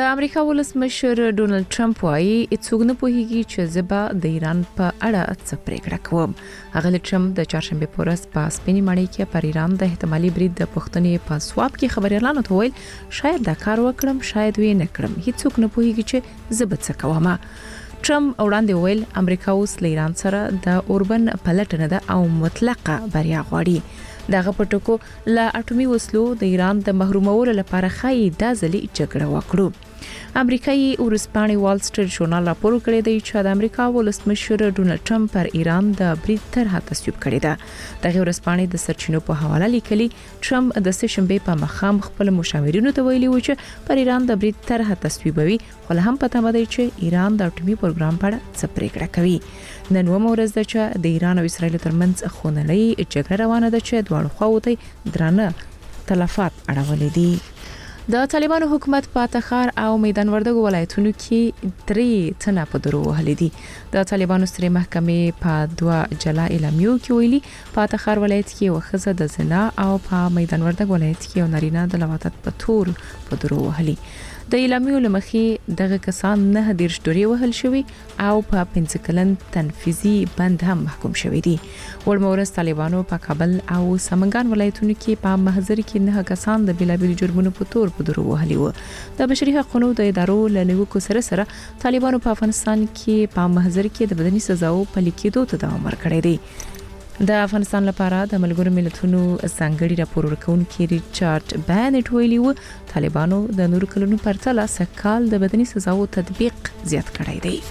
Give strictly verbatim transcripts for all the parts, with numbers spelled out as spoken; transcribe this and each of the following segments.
د امریکا ولسمشر ډونالد ټرمپ وايي هیڅوک نه پوهیږي چې زبا د ایران په اړه څه پریکړه کوم. هغه ټرمپ د چهارشنبه په ورځ په سپینې ماڼۍ کې پر ایران د احتمالي برید د پښتنې په سواب کې خبريالانو ته ویل شاید دا کار وکړم شاید وی نه کړم هیڅوک نه پوهیږي چې زبا څه کوم. ټرمپ وړاندې ویل امریکا اوس له ایران سره د اوربن پلټنه ده او مطلقه بریا غواړي. دغه پټکو لا اټومي وسلو د ایران د محرومولو لپاره خای د ځلې جګړه وکړو. امریکایي ورسپانې وال سټریټ ژورنال راپور کړی دی چې د امریکا ولسمشر ډونالد ټرمپ پر ایران د برید طرحه تصویب کړې ده. دغه ورسپانې د سرچینو په حواله لیکلي ټرمپ د سشنبه په مخام خپل مشاورینو ته ویلي و چې پر ایران د برید طرحه تصویبوي خو هم پته مده چې ایران د اټومي پروګرام په اړه څه پریکړه کوي. نن و مورز ده چې د ایران او اسرایل ترمنځ خونړۍ جګړه روانه ده چې دواړو خواو ته درانه تلفات اړولې دي. د طالبانو حکومت په تخار او میدان وردګو ولایتونو کې درې تنه په درو وهلې دي. د طالبانو سترې محکمې په دوه جلا اعلامیو کې ویلي په تخار ولایت کې وخزه د زنا او په میدان وردګ ولایت کې یو نارینه د لواطت په تور په درو وهلې. د اعلامیو لمخې دغه کسان نه دیرش دوري وهل شوی او په پنځه کلن تنفيذي بند هم محکوم شوی دي. ورمورس طالبانو په کابل او سمنګان ولایتونو کې په محضر کې نه کسان د بلابل جرمونو په تور په درو وهلي وو. د بشري حقوقو د ادارو له نیوکو سره سره طالبانو په افغانستان کې په محضر کې د بدني سزاو په لیکېدو ته دوام ورکړی دی. د افغانستان لپاره د ملګرو ملتونو څنګهړي راپور ورکونکي ریچارډ بانټ ویلي وو طالبانو د نور کلونو پرتله سکهال د بدني سزاو تطبیق زیات کړی دی.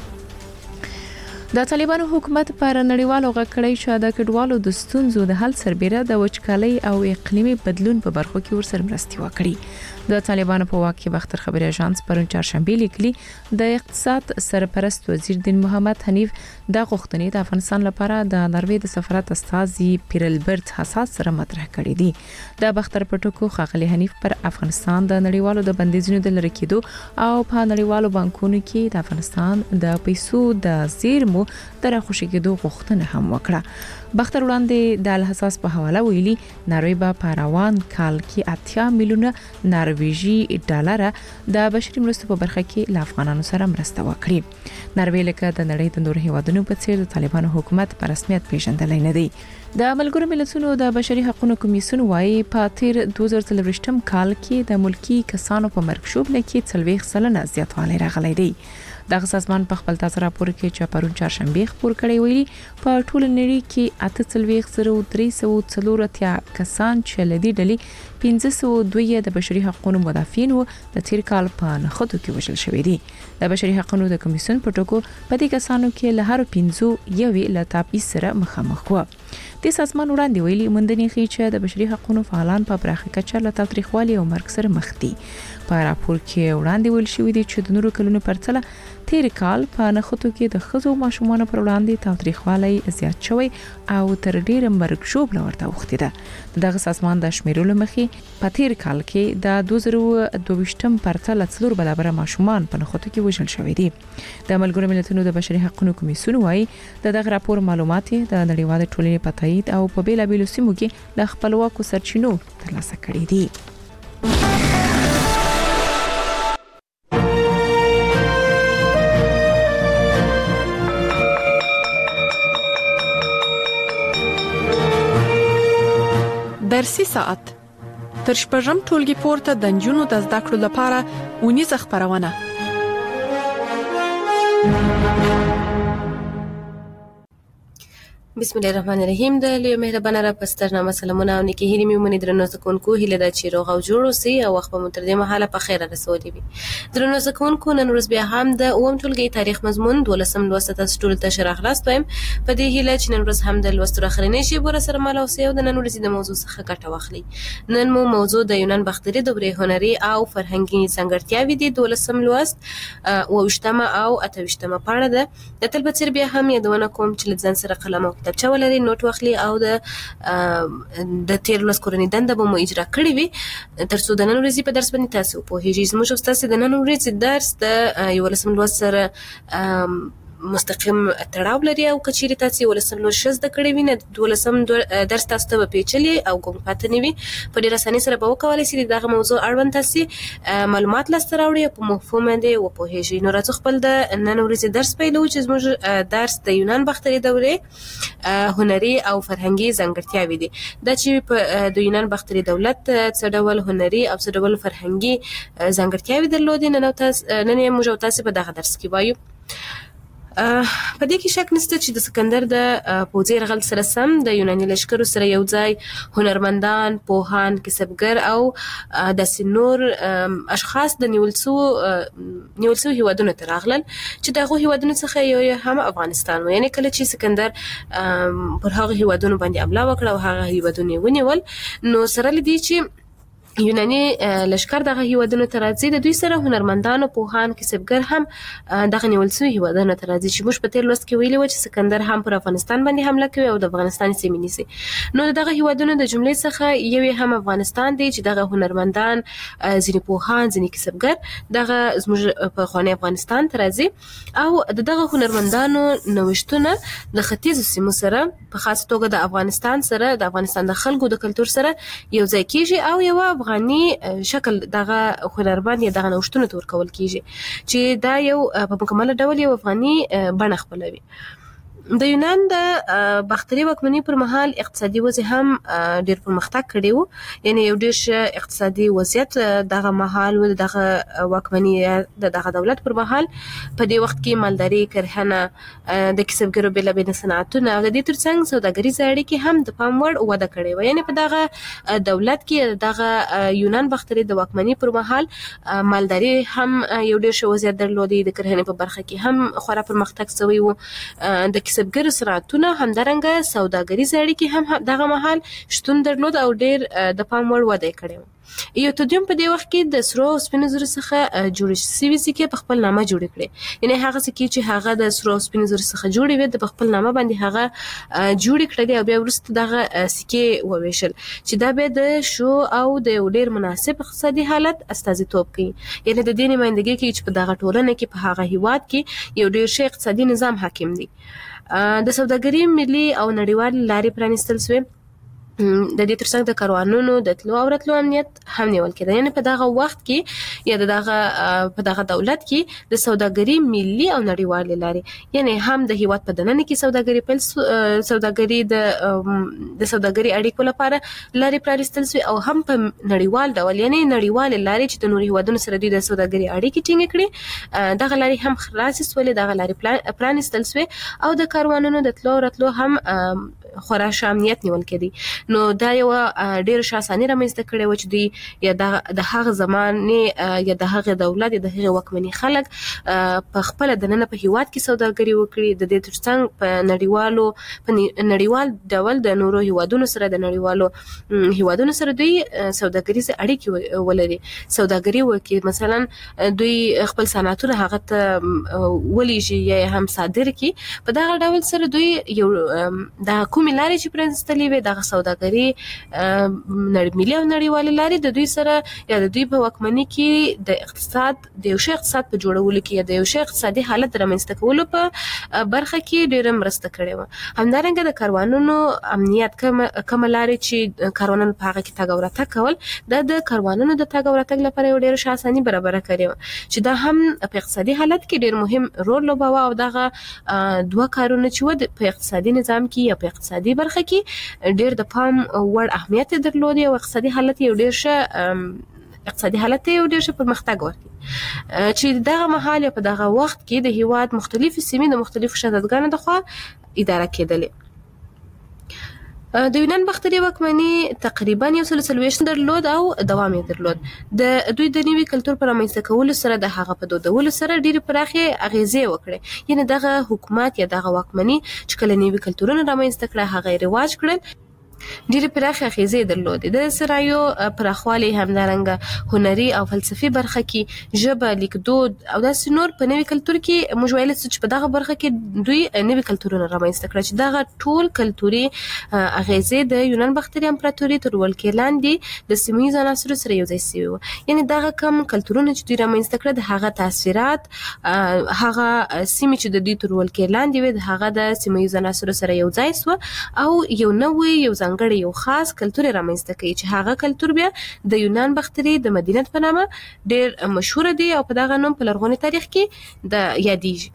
د طالبانو حکومت پر نړیوالو غکړی شو د کډوالو د ستونزو د حل سربېره د وچکالۍ او اقلیمي بدلون په برخو کې ورسره مرستي وکړي. د طالبانو په واک کې بختر خبري اژانس پرون چهارشنبه لیکلي د اقتصاد سرپرست وزیر دین محمد حنیف د غوښتنې د افغانستان لپاره د نروې د سفارت استازي پیرلبرت حساس سره مطرح کړی دی. د بختر پټکو خاغلی حنیف پر افغانستان د نړیوالو د بندیزونو د لری کېدو او په نړیوالو بانکونو کې د افغانستان د پیسو د زیرمو تر خوشی کېدو غوښتنه هم وکړه. بختر وړاندې د الحساس په حواله ویلي نروې په پاروان کال کې اتیا میلیونه نرویجی ډالر د بشري مرستو په برخه کې له افغانانو سره مرسته وکړي. نروې لکه د نړۍ د نور هیوادونو په څیر د طالبانو حکومت په رسمیت پیژندل نه دی. د ملګرو ملتونو د بشري حقوقو کمیسیون وايي په تیر دوه زره څلوېښتم کال کې د ملکی کسانو په مرګ شوبله کې څلوېښت سلنه زیاتوالی راغلی دی. دغه سازمان په خپل تازه راپور کې چې پرون چهارشنبه خبر کړی ویلي په ټول نړۍ کې اته څلوېښت زره درې سوه څلور اتیا کسان چې لدی ډلې پنځه سوه دوه د بشري حقوقو مدافعین وو د تیر کال په نخودو کې وژل شوی دي. د بشري حقوقو د کمیسیون په ټکو په دې کسانو کې له هر پنځو یوې له تابعیت سره مخامخ وو. د سازمان وړاندې ویلي مندني خي چې د بشري حقوقو فعالان په پراخه کچه له تاریخوالي او مرګ سره مخ دي. په راپور کې وړاندې ویل شوی دی چې د نورو کلونو پرتله تیر کال په نخودو کې د خزو ماشومان پر وړاندې تاریخوالي زیات شوی او تر ډیره مرګ شوبله ورته وخته ده. دغه سازمان د شمیرولو مخې په تیر کال کې د دوه زره دوه پرتله څلور برابر ماشومان په نخودو کې وژل شوی دي. د ملګرو ملتونو د بشري حقوقو کمیسیون وايي د دغه راپور معلومات د نړیوال ټولنې په تایید او په بیلابیلو سیمو کې له خپلواکو سرچینو ترلاسه کړي دي. درسي ساعت تر شپږم ټولګي پورته د نجونو د زده کړو لپاره اونیزه خبرونه. بسم الله الرحمن الرحیم. د لیو مهربانه را پسترنامه سلامونه او نیکی هیلې مې ومنې درنو زکونکو هیله ده چې روغ او جوړ اوسئ او وخت به مو تر دې مهاله په خیره رسولي وي. درنو زکونکو نن ورځ بیا هم د اووم ټولګي تاریخ مضمون دولسم لوست تاسو ټول ته شرح خلاص وایم. په دې هیله چې نن ورځ هم د لوست اخرنۍ ژبه سره مل اوسئ او د نن ورځې د موضوع څخه ګټه واخلئ. نن مو موضوع د یونان باختري دورې هنري او فرهنګي ځانګړتیاوې دي. دولسم لوست اوویشتمه او اتهویشتمه پاڼه ده. د تل په څیر بیا هم یادونه کوم چې له ځان سره قلم او کتابچه ولرئ، نوټ واخلي او د د تیر لوست کورنۍ دنده به مو اجرا کړې وي تر څو د نن ورځې په درس باندې تاسو پوهیږئ. زموږ استاد د نن ورځې درس د یولسم لوست سره مستقیم تړاو لري او کچېرې تاسو ولسم لوست زده کړی وي نه دولسم درس تاسو ته پیچلي او ګم پاتې نه وي په ډېر اسانۍ سره به وکولای شئ دغه موضوع اړوند تاسو معلومات لاسته راوړئ په مفهوم باندې وپوهیږئ. نو راځو خپل د نن ورځې درس پیلو چې زموږ درس د یونان باختري دورې هنري او فرهنګي ځانګړتیاوې دي. دا چې په د یونان باختري دولت څه ډول هنري او څه ډول فرهنګي ځانګړتیاوې درلودې نن تاسو نن یې موږ تاسو په دغه درس کې وایو. په دې کې شک نشته چې د سکندر د پوځي یرغل سره سم د یوناني لښکرو سره یو ځای هنرمندان، پوهان، کسبګر او داسې نور اشخاص د نیول شوو نیول شوو هیوادونو ته راغلل چې دغه هیوادونو څخه یو هم افغانستان و. یعنې کله چې سکندر پر هغه هیوادونو باندې حمله وکړه او هغه هیوادونه یې ونیول نو سره له دې چې یوناني لښکر دغه هیوادونو ته راځي د دوی سره هنرمندانو، پوهان، کسبګر هم دغه نیول شوي هیوادونو ته راځي چې موږ په تېر لوست کې ویلي وو چې سکندر هم پر افغانستان باندې حمله کوي او د افغانستان سیمې نیسي. نو دغه هیوادونو د جملې څخه یو هم افغانستان دی چې دغه هنرمندان، ځینې پوهان، ځینې کسبګر دغه زموږ پخوانی افغانستان ته راځي او د دغه هنرمندانو نوښتونه د ختیځو سیمو سره په خاص توګه د افغانستان سره د افغانستان د خلکو د کلتور سره یو ځای کیږي او یو افغاني شکل دغه هنرمند یا دغه نوښتونه تور کول کیږي چې دا یو په مکمل ډول یو افغاني بڼه خپلوي. د یونان د باختري واکمنۍ پر مهال اقتصادي وضع هم ډېر پرمختګ کړی و. یعنی یو ډېر ښه اقتصادي وضعیت دغه مهال و دغه واکمنۍ د دغه دولت پر مهال. په دې وخت کې مالداري، کرهنه، د کسبګرو بېلابېل صنعتونه او د دې ترڅنګ سوداګریزې اړیکې هم د پام وړ وده کړې وه. یعنی په دغه دولت کې دغه یونان باختري د واکمنۍ پر مهال مالداري هم یو ډېر ښه وضعیت درلودی، د کرهنې په برخه کې هم خورا پرمختګ شوی و، د کسبګرو صنعتونه همدارنګه سوداګریزې اړیکې هم دغه مهال شتون درلود او ډېر د پام وړ وده یې کړې وه. ایوتودیوم په دې وخت کې د سرو او سپینو زرو څخه جوړې شوي سکې په خپل نامه جوړې کړې. یعنې هغه سکې چې هغه د سرو او سپینو زرو څخه جوړې وې د په خپل نامه باندې هغه جوړې کړلې او بیا وروسته دغه سکې وویشل چې دا بیا د شو او د یو ډېر مناسب اقتصادي حالت استازیتوب کوي. یعنې د دې نمایندګي کوي چې په دغه ټولنه کې په هغه هیواد کې یو ډېر ښه اقتصادي نظام حاکم دی. د سوداګري ملي او نړیوال لارې پرانیستل شوې. د دې ترڅنګ د کاروانونو د تلو او راتلو امنیت هم نیول کېده. یعنې په دغه وخت کې یا د دغه په دغه دولت کې د سوداګري ملي او نړیوالې لارې یعنې هم د هیواد په دننه کې سوداګري پیل سوداګري د د سوداګري اړیکو لپاره لارې پرانیستل شوې او هم په نړیوال ډول یعنې نړیوالې لارې چې د نورو هیوادونو سره دوی د سوداګري اړیکې ټینګې کړي دغه لارې هم خلاصې شولې، دغه لارې پرانیستل شوې او د کاروانونو د تلو او راتلو هم خورا ښه امنیت نیول کېدی. نو دا یو ډېر ښه اساني رامنځته کړې وه چې دوی یا د هغه زمانې یا د هغې دولت یا د هغې واکمني خلک په خپله دننه په هیواد کې سوداګري وکړي، د دې ترڅنګ په نړیوالو په نړیوال ډول د نورو هیوادونو سره د نړیوالو هیوادونو سره دوی سوداګریزې اړیکې ولري، سوداګري وکړي. مثلا دوی خپل صنعتونه هغه ته ولیږي یا هم صادر کړي. په دغه ډول سره دوی یو د کومې لارې چې پرانیستلې وې دغه سوداګري ملي او نړیوالې لارې د دوی سره یا د دوی په واکمنۍ کې د اقتصاد د یو ښه اقتصاد په جوړولو کې یا د یو ښه اقتصادي حالت رامنځته کولو په برخه کې ډېره مرسته کړې وه. همدارنګه د کاروانونو امنیت کومه لارې چې کاروانونه په هغه کې تګ او راتګ کول دا د کاروانونو د تګ او راتګ لپاره یو ډېره ښه اساني برابره کړې وه چې دا هم په اقتصادي حالت کې ډېر مهم رول لوباوه او دغه دوه کارونه چې وه په اقتصادي نظام کې یا په اقتصادي برخه کې ډېر د پام وړ اهمیت درلودي او اقتصادي حالت یو ډېر ښه اقتصادي حالت یو ډېر ښه پرمختګ ورکړي چې دغه مهال یا په دغه وخت کې د هیواد مختلفې سیمې د مختلفو شهزادګانو لخوا اداره کېدلې. د یونان باختري واکمني تقریبا یو سل څلوېښت درلود او دوام یې درلود. د دوی د نوي کلتور په رامنځته کولو سره د هغه په دودولو سره ډېرې پراخې اغېزې وکړې. یعنې دغه حکومت یا دغه واکمني چې کله نوي کلتورونه رامنځته کړه هغه یې رواج کړل ډېرې پراخه اغیزې درلودې. د سرایو پراخوالی همدارنګه هنري او فلسفي برخه کې ژبه، لیکدود او داسې نور په نوي کلتور کې موږ ویل چې په دغه برخه کې دوی نوي کلتورونه رامنځته کړل چې دغه ټول کلتوري اغیزې د یونان باختري امپراتوري تر ولکې لاندې د سیمه ییزو عناصرو سره یو ځای شوي وو. یعنې دغه کم کلتورونه چې دوی رامنځته کړل د هغه تاثیرات هغه سیمې چې د دوی تر ولکې لاندې وې د هغه د سیمه ییزو عناصرو سره یو ځای شو او یو نوی یو ځانګړی یو خاص کلتور رامنځته کوي چې هغه کلتور بیا د یونان باختري د مدینه په نامه ډېر مشهور دی او په دغه نوم په لرغوني تاریخ کې د یادېږي.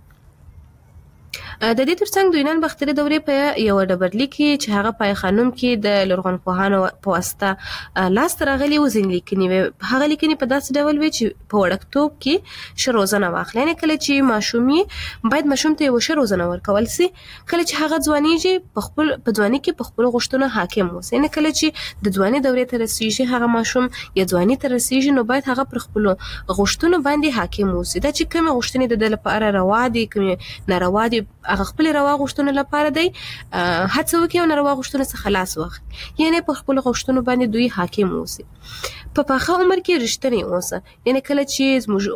د دې ترڅنګ د یونان باختري دورې په یو ډبرلیک کې چې هغه پای خانم کې د لرغونپوهانو په واسطه لاس راغلي و ځینې لیکنې وې. هغه لیکنې په داسې ډول وې چې په وړکتوب کې ښه روزنه واخلي، یعنې کله چې ماشوم یې باید ماشوم ته یو ښه روزنه ورکول سي. کله چې هغه ځوانیږي په خپل په ځواني کې په خپل غوښتنو حاکم اوسي، یعنې کله چې د ځواني دورې ته رسیږي هغه ماشوم یا ځواني ته رسیږي نو باید هغه پر خپل غوښتنو باندې حاکم اوسي. دا چې کومه غوښتنې د لپاره روا دي کومه ناروا دي هغه خپل روا غوښتنو لپاره دی هڅه وکړي او ناروا غوښتنو څخه خلاص واخلي، یعنې په خپل غوښتنو باندې دوی حاکم اوسي. په پاخه عمر کې رښتینی اوسه، یعنې کله چې زموږ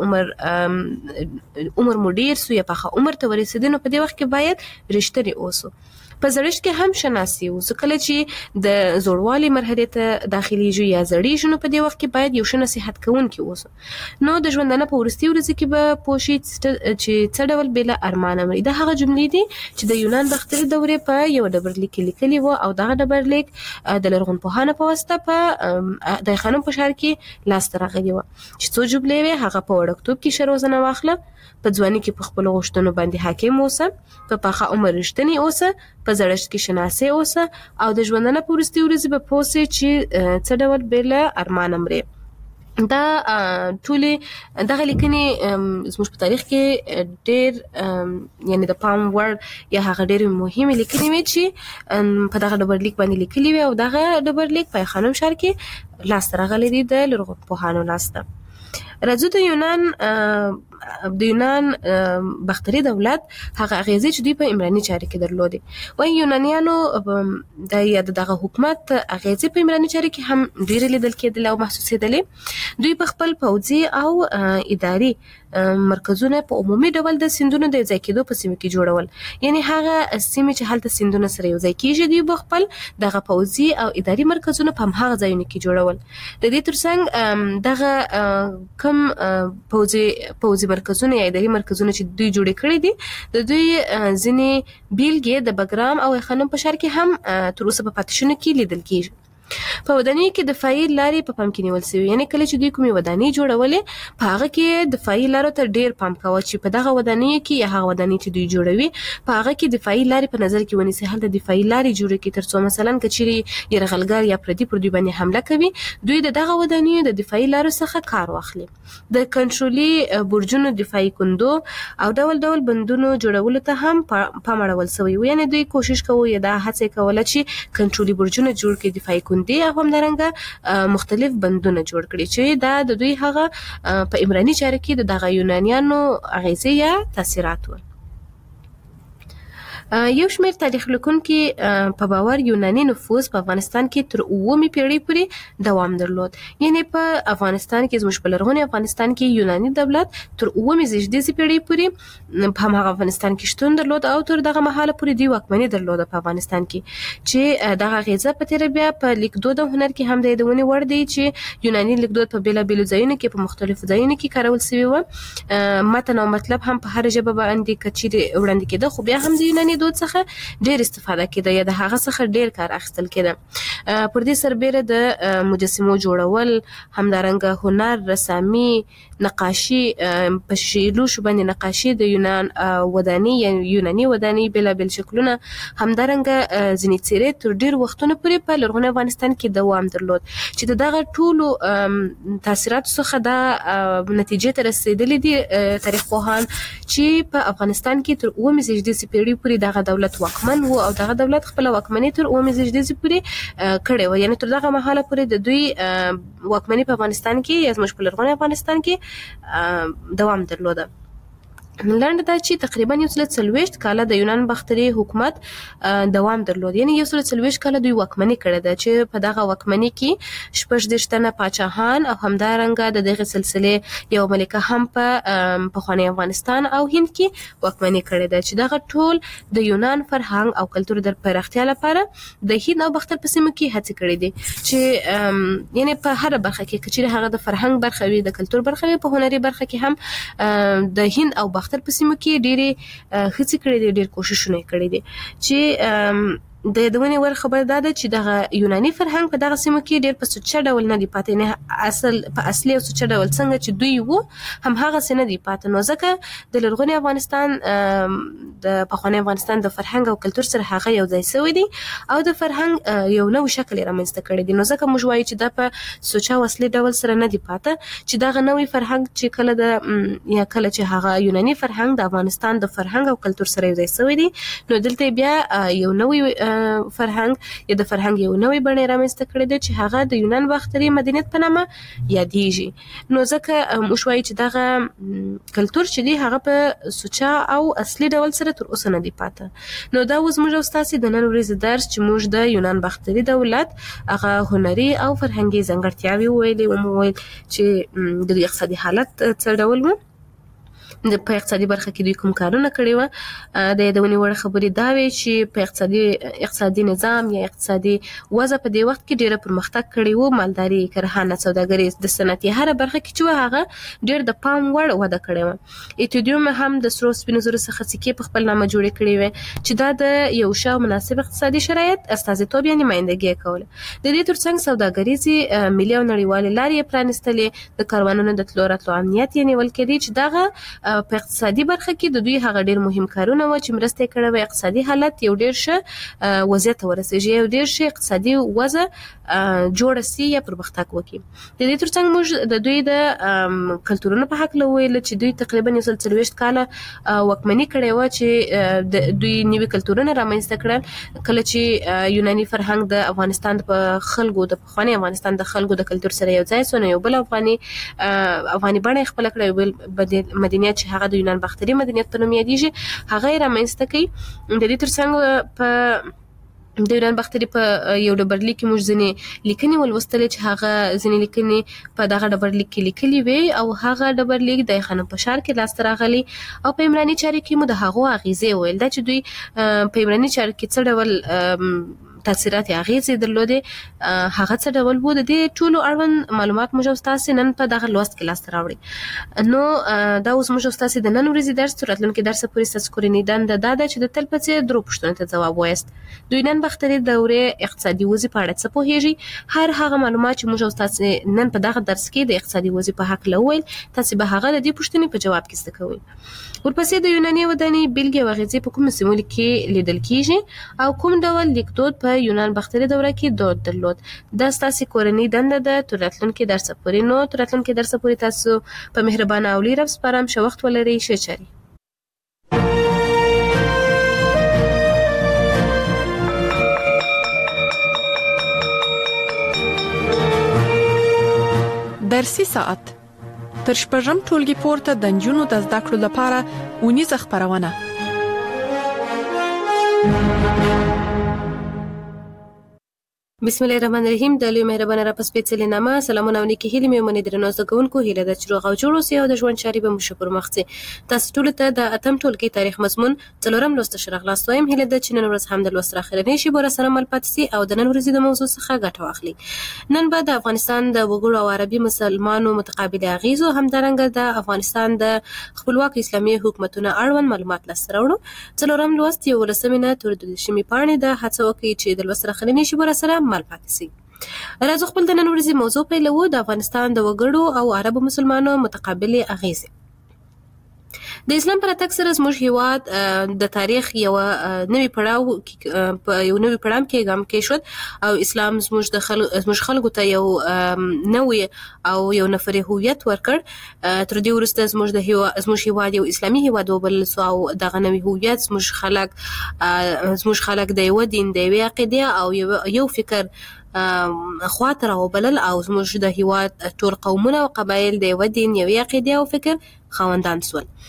عمر عمر مو ډیر سو یا پاخه عمر ته ورسېدو نو په دې وخت کې باید رښتینی اوسو. په زړښت کې هم شناسي اوسو. کله چې د زوړوالي مرحله ته داخليږي یا زړیږي نو په دې وخت کې باید یو ښه نصیحت کوونکی اوسو. نو د ژوندانه په وروستي ورځو کې به پوه شي چې څه ډول بېله ارمانه مري. دا هغه جملې دي چې د یونان باختري دورې په یو ډبرلیک کې لیکلي وو او دغه ډبرلیک د لرغونپوهانو په واسطه په د خانم په ښار کې لاسته راغلي وو چې څو جملې وې. هغه په وړکتوب کې ښه روزنه واخله، په ځواني کې په خپلو غوښتنو باندې حاکم اوسه، په پاخه عمر رښتینی اوسه، په زړښت کې شناسي اوسه او د ژوندانه په وروستي ورځو به پوه سي چې څه ډول بېله ارمانه مري. دا ټولې دغه لیکنې زموږ په تاریخ کې ډېر یعنې د پام وړ یا هغه ډېرې مهمې لیکنې وې چې په دغه ډبرلیک باندې لیکلي وې او دغه ډبرلیک په خانم ښار کې لاسته راغلی دی د لرغونپوهانو لاسته. راځو د یونان د یونان باختري دولت هغه اغیزې چې دوی په عمراني چارې کې درلودې. وایي یونانیانو د یا دغه حکومت اغیزې په عمراني چارې کې هم ډېرې لیدل کېدلې او محسوسېدلې. دوی په خپل پوځي او اداري مرکزونه په عمومي ډول د سیندونو د ځای کېدو په سیمه کې جوړول، یعنې هغه سیمه چې هلته سیندونه سره یو ځای کېږي دوی په خپل دغه پوځي او اداري مرکزونه په هماغه ځایونو کې جوړول. د دې ترڅنګ دغه کوم پوځي پوځي مرکزونه یا اداري مرکزونه چې دوی جوړ کړي دي د دوی ځینې بیلګې د بګرام او خانم په ښار کې هم تر اوسه په پاتې کې لیدل کېږي. په ودانیو کې دفاعي لارې په پام کې نیول شوي، یعنې کله چې دوی کومې ودانۍ جوړولې په هغه کې دفاعي لارو ته ډېر پام کوه چې په دغه ودانیو کې یا هغه ودانۍ چې دوی جوړوي په هغه کې دفاعي لارې په نظر کې ونیسي. هلته دفاعي لارې جوړې کړي تر څو مثلا که چیرې یرغلګر یا پردي پر دوی باندې حمله کوي دوی د دغه ودانیو د دفاعي لارو څخه کار واخلي. د کنټرولي برجونو دفاعي کندو او ډول ډول بندونو جوړولو ته هم پام اړول شوی و، یعنې دوی کوشش کوي یا دا هڅه کوله چې کنټرولي برجونه جوړ کړي، دفاعي کندې او همدارنګه مختلف بندونه جوړ کړي چې دا د دوی هغه په عمراني چارې کې د دغه یونانیانو اغیزې یا تاثیرات ول. یو شمېر تاریخ لیکونکي په باور یوناني نفوذ په افغانستان کې تر اوومې پیړۍ پورې دوام درلود، یعنې په افغانستان کې زموږ په لرغوني افغانستان کې یوناني دولت تر اوومې زېږدیزې پیړۍ پورې په هماغه افغانستان کې شتون درلود او تر دغه مهاله پورې دوی واکمني درلوده په افغانستان کې چې دغه اغیزه په تېره بیا په لیکدود او هنر کې هم د یادونې وړ دی چې یوناني لیکدود په بېلابېلو ځایونو کې په مختلفو ځایونو کې کارول شوي وه. متن او مطلب هم په هره ژبه باندې که چیرې وړاندې کېده خو بیا هم د یوناني دود څخه ډېر استفاده کېده یا د هغه څخه ډېر کار اخیستل کېده. پر دې سربیره د مجسمو جوړول، همدارنګه هنر، رسامي، نقاشي، په شیلوشو باندې نقاشي د یونان ودانۍ یا یوناني ودانۍ بېلابېل شکلونه، همدارنګه ځینې څېرې تر ډېر وختونو پورې په لرغوني افغانستان کې دوام درلود چې د دغه ټولو تاثیراتو څخه دا نتیجې ته رسېدلي دي تاریخ پوهان چې په افغانستان کې تر اوومې زېږدیزې پیړۍ پورې دغه دولت واکمن و او دغه دولت خپل واکمني تر اوومې زېږدیزې پورې کړې وه، یعنې تر دغه مهاله پورې د دوی واکمني په افغانستان کې یا زموږ په لرغوني افغانستان کې دوام درلوده. لنډه دا چې تقریبا یو سل څلوېښت کاله د یونان باختري حکومت دوام درلود. یعنی یو سل څلوېښت کاله دوی واکمني کړې ده چې په دغه واکمني کې شپږ دېرش تنه پاچاهان او همدارنګه د دغه سلسله یو ملکه هم په پخوانی افغانستان او هند کې واکمني کړې ده چې دغه ټول د یونان فرهنګ او کلتور د پراختیا لپاره د هند او باختر په سیمه کې هڅې کړې دي چې یعنی په هر برخه کې چې هغه د فرهنګ برخه وي د کلتور برخه وي په هنري برخه کې هم د هند او باختر په سیمه کې ډېرې هڅې کړې دي ډېر کوششونه کړې دي چې د دوی ور خبر داده چې دغه یوناني فرهنګ په دغه سیمه کې ډېر په سوچ ډول نه دی پاتې نه اصل په اصلي او سوچ ډول څنګه چې دوی وو هم هغه سینه دی پاتې نو ځکه د لرغوني افغانستان د پخوانی افغانستان د فرهنګ او کلتور سره هغه یو ځای شوی دی او د فرهنګ یو نو شکل رامنځته کړی دی نو ځکه موږ وایو چې د په سوچ او اصلي ډول سره نه دی پاتې چې دغه نوې فرهنګ چې کله د یا کله چې هغه یوناني فرهنګ د افغانستان د فرهنګ او کلتور سره یو ځای شوی دی نو دلته بیا یو نوې فرهنګ یا د فرهنګ یو نوې بڼه رامنځته کړې ده چې هغه د یونان باختري مدنیت په نامه یادېږي نو ځکه موږ وایو چې دغه کلتور چې دی هغه په سوچا او اصلي ډول سره تر اوسه نه دی پاتې نو دا اوس موږ تاسو د نن ورځې درس چې موږ د یونان باختري دولت هغه هنري او فرهنګي ځانګړتیاوې ویلې او موږ چې د اقتصادي حالت څه ډول وو د په اقتصادي برخه کې دوی کوم کارونه کړي و د یادونې وړ خبرې دا وی چې په اقتصادي اقتصادي نظام یا اقتصادي وضع په دې وخت کې ډېر پرمختګ کړي وو مالداري کرهڼه سوداګري د صنعتي هر برخه کې چې هغه ډېر د پام وړ وده کړي و ایتودیوم هم د سرو سپینو زرو څخه سکه په خپل نامه جوړ کړي و چې دا د یو شاو مناسب اقتصادي شرایط استازیتوب یا نمائندګي کوله د دې ترڅنګ سوداګریزي ملي او نړیوال لارې پرانستلې د کاروانونو د تلو راتلو امنیت یې نیول کېدی چې دغه په اقتصادي برخه کې د دوی هغه ډېر مهم کارونه و چې مرسته کړې و اقتصادي حالت یو ډېر ښه وضعیت ورسېږي یو ډېر ښه اقتصادي وضع جوړ سي یا پرمختګ وکړي د دې ترڅنګ موږ د دوی د کلتورونو په حق لویل چې دوی تقریبا یو سل څلوېښت کاله واکمني کړې و چې د دوی نوي کلتورونه رامنځته کړل کله چې یوناني فرهنګ د افغانستان په خلکو د پخوانی افغانستان د خلکو د کلتور سره یو ځای سونه یو بل افغاني افغاني بڼه خپل کړې یو بل مدنیت چې هغه د یونان باختري مدنیت په نوم یادېږي هغه رامنځته کړي د دې ترڅنګ په د یونان باختري په یو ډبرلیک کې موږ ځینې لیکنې ولوستلې چې هغه ځینې لیکنې په دغه ډبرلیک کې لیکلي وي او هغه ډبرلیک د خانم پشار کې لاسته راغلی او په عمراني چارې کې مو د هغو اغیزې ویل دا چې دوی په عمراني چارې کې څه ډول تاثیرات اغیزې درلودې هغه څه ډول وو د دې ټولو اړوند معلومات موږ تاسو نن په دغه لوست کې لاسته راوړي نو دا اوس موږ تاسو د نن ورځې درس راتلونکي درس پورې تاسو کورنۍ دنده دا ده چې د تل پڅې درو پښتنو ته ځواب وایست دوی نن باختري دورې اقتصادي وضعیت په اړه څه پوهیږي هر هغه معلومات چې موږ تاسو نن په دغه درس کې د اقتصادي وضعیت په حق لویل تاسو به هغه د دې پښتنې په جواب کې څه کوئ ورپسې د یوناني ودانۍ بیلګې او اغیزې په کوم سیمو کې لیدل کیږي او کوم ډول لیکدود په یونان باختري دوره کې دود درلود دا ستاسو کورنۍ دنده ده تر راتلونکي درس پورې نو تر راتلونکي درس پورې تاسو په مهربانه او لیر سپارم شو وخت ولري ښه چاري درسي ساعت تر شپږم ټولګي پورته د نجونو د زده کړو لپاره اونیزه خبرونه بسم الله الرحمن الرحیم د لوی مهربانه را پس پیڅلې نامه سلامونه ونکي هلي مې منې درنو زګونکو هله د چروغ او جوړو سي او د ژوند چاري به مشکور مخسي تاسو ټول ته د اتم ټولګي تاریخ مضمون څلورم لوست شرح خلاصوم هله د چنن ورځ هم د لوست راخرنې شي بور سره مل پاتسي او د نن ورځې د موضوع څخه ګټه واخلي نن بعد افغانستان د وګړو او عربي مسلمانانو متقابل اغیزو هم درنګ د افغانستان د خپلواک اسلامي حکومتونو اړوند معلومات لاسته راوړو څلورم لوست یو لسمینه تر د شمی پاڼې د هڅه وکړي چې د لوست راخرنې شي بور سره مل پاتسي راځو خپل د نن ورځې موضوع پیلوو د افغانستان د وګړو او عربو مسلمانانو متقابل اغیزې د اسلام پر اتک سره زموږ هیواد د تاریخ یو نوې پړاو په یو نوې پړاو کې ګام کې شو او اسلام زموږ د خلکو زموږ خلکو ته یو نوې او یو نفري هویت ورکړ تر دې وروسته زموږ د هیواد زموږ هیواد یو اسلامي هیواد وبل سو او دغه نوې هویت زموږ خلک زموږ خلک د یو دین د یو عقیده او یو فکر خواطر او بلل او زموږ د هیواد ټول قومونه او قبایل د یو دین یو عقیده او فکر خواندان سول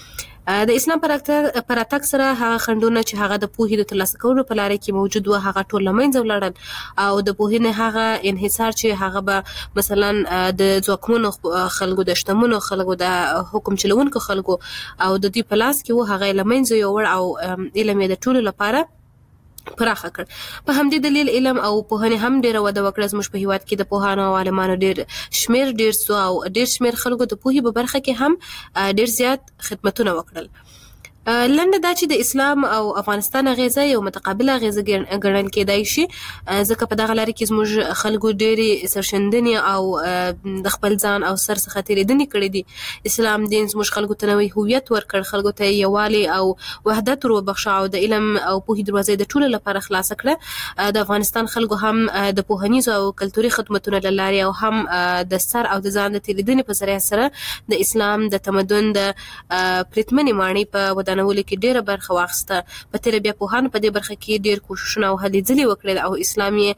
د اسلام پر اتاک سره هغه خندونه چې هغه د پوهې د ترلاسه کولو په لار کې موجود و هغه ټول لمنځه ولاړل او د پوهې نه هغه انحصار چې هغه به مثلا د ځواکمنو خلکو د شتمنو خلکو د حکم چلوونکو خلکو او د دې په لاس کې و هغه لمنځه یوړ او علم د ټولو لپاره پراخه کړ. په همدې دلیل علم او پوهنه هم ډیره وده وکړه. زموږ په هیواد کې د پوهانو او عالمانو ډیر شمیر ډیر سو او ډیر شمیر خلکو د پوهې په برخه کې هم ډیر زیات خدمتونه وکړل. لنډه دا چې د اسلام او افغانستان غیزه یو متقابله غیزه ګڼل کېدای شي ځکه په دغه لارې کې زموږ خلکو ډېرې سرښندنې او د خپل ځان او سر څخه تېرېدنې کړې دي. اسلام دین زموږ خلکو ته نوی هویت ورکړ، خلکو ته یووالی او وحدت وروبخښه او د علم او پوهې دروازې د ټولو لپاره خلاصه کړه. د افغانستان خلکو هم د پوهنیزو او کلتوري خدمتونو له لارې او هم د سر او د ځان د تېرېدنې په ذریعه سره د اسلام د تمدن د پرتمنې ماڼۍ په ودانولو کې ډیره برخه واخیسته. په تېره بیا پوهانو په دې برخه کې ډیر کوششونه او هلې ځلې وکړل او اسلامي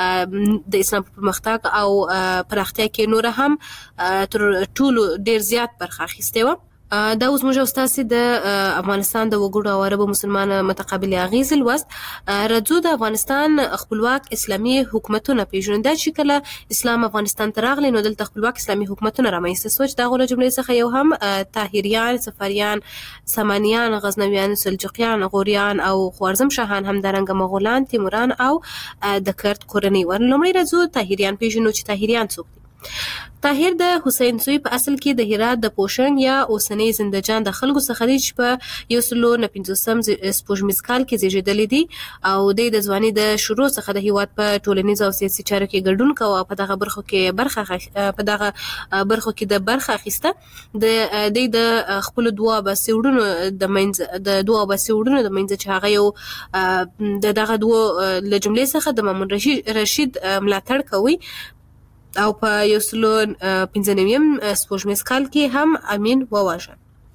د اسلام په پرمختګ او پراختیا کې نور هم تر ټولو ډیر زیات برخه اخیستې وه. دا اوس موږ استاسي د افغانستان د وګړو او عربو مسلمان متقابل اغیز لوست راځو د افغانستان خپلواک اسلامي حکومتونه پیژنو. دا چې کله اسلام افغانستان ته راغلی نو دلته خپلواک اسلامي حکومتونه رامنځته سوه چې د هغو له جملې څخه یو هم طاهریان، صفریان، سامانیان، غزنویان، سلجوقیان، غوریان او خوارزم شاهان، همدارنګه مغولان، تیموران او د کرد کورنۍ ور. لومړی راځو طاهریان پیژنو چې طاهریان څوک دي. طاهر د حسین سوی په اصل کې د هرات د پوشنګ یا اوسنۍ زندجان د خلکو څخه دی چې په یو سلو نه پنځوسم سپوږمیز کال کې زیږېدلی دی او د د ځوانۍ د شروع څخه د هیواد په ټولنیز او سیاسي چارو کې ګډون کوه او په دغه برخو کې برخه په دغه برخو کې د برخه اخیسته. د د خپل دوه باسي وړونو د منځ د دوه باسي وړونو د منځ چې هغه یو د دغه دوه له جملې څخه د مامون رشید رشید ملاتړ کوي او په یو سلو پنځه نویم سپوږمیز کال کې هم امین وواژه.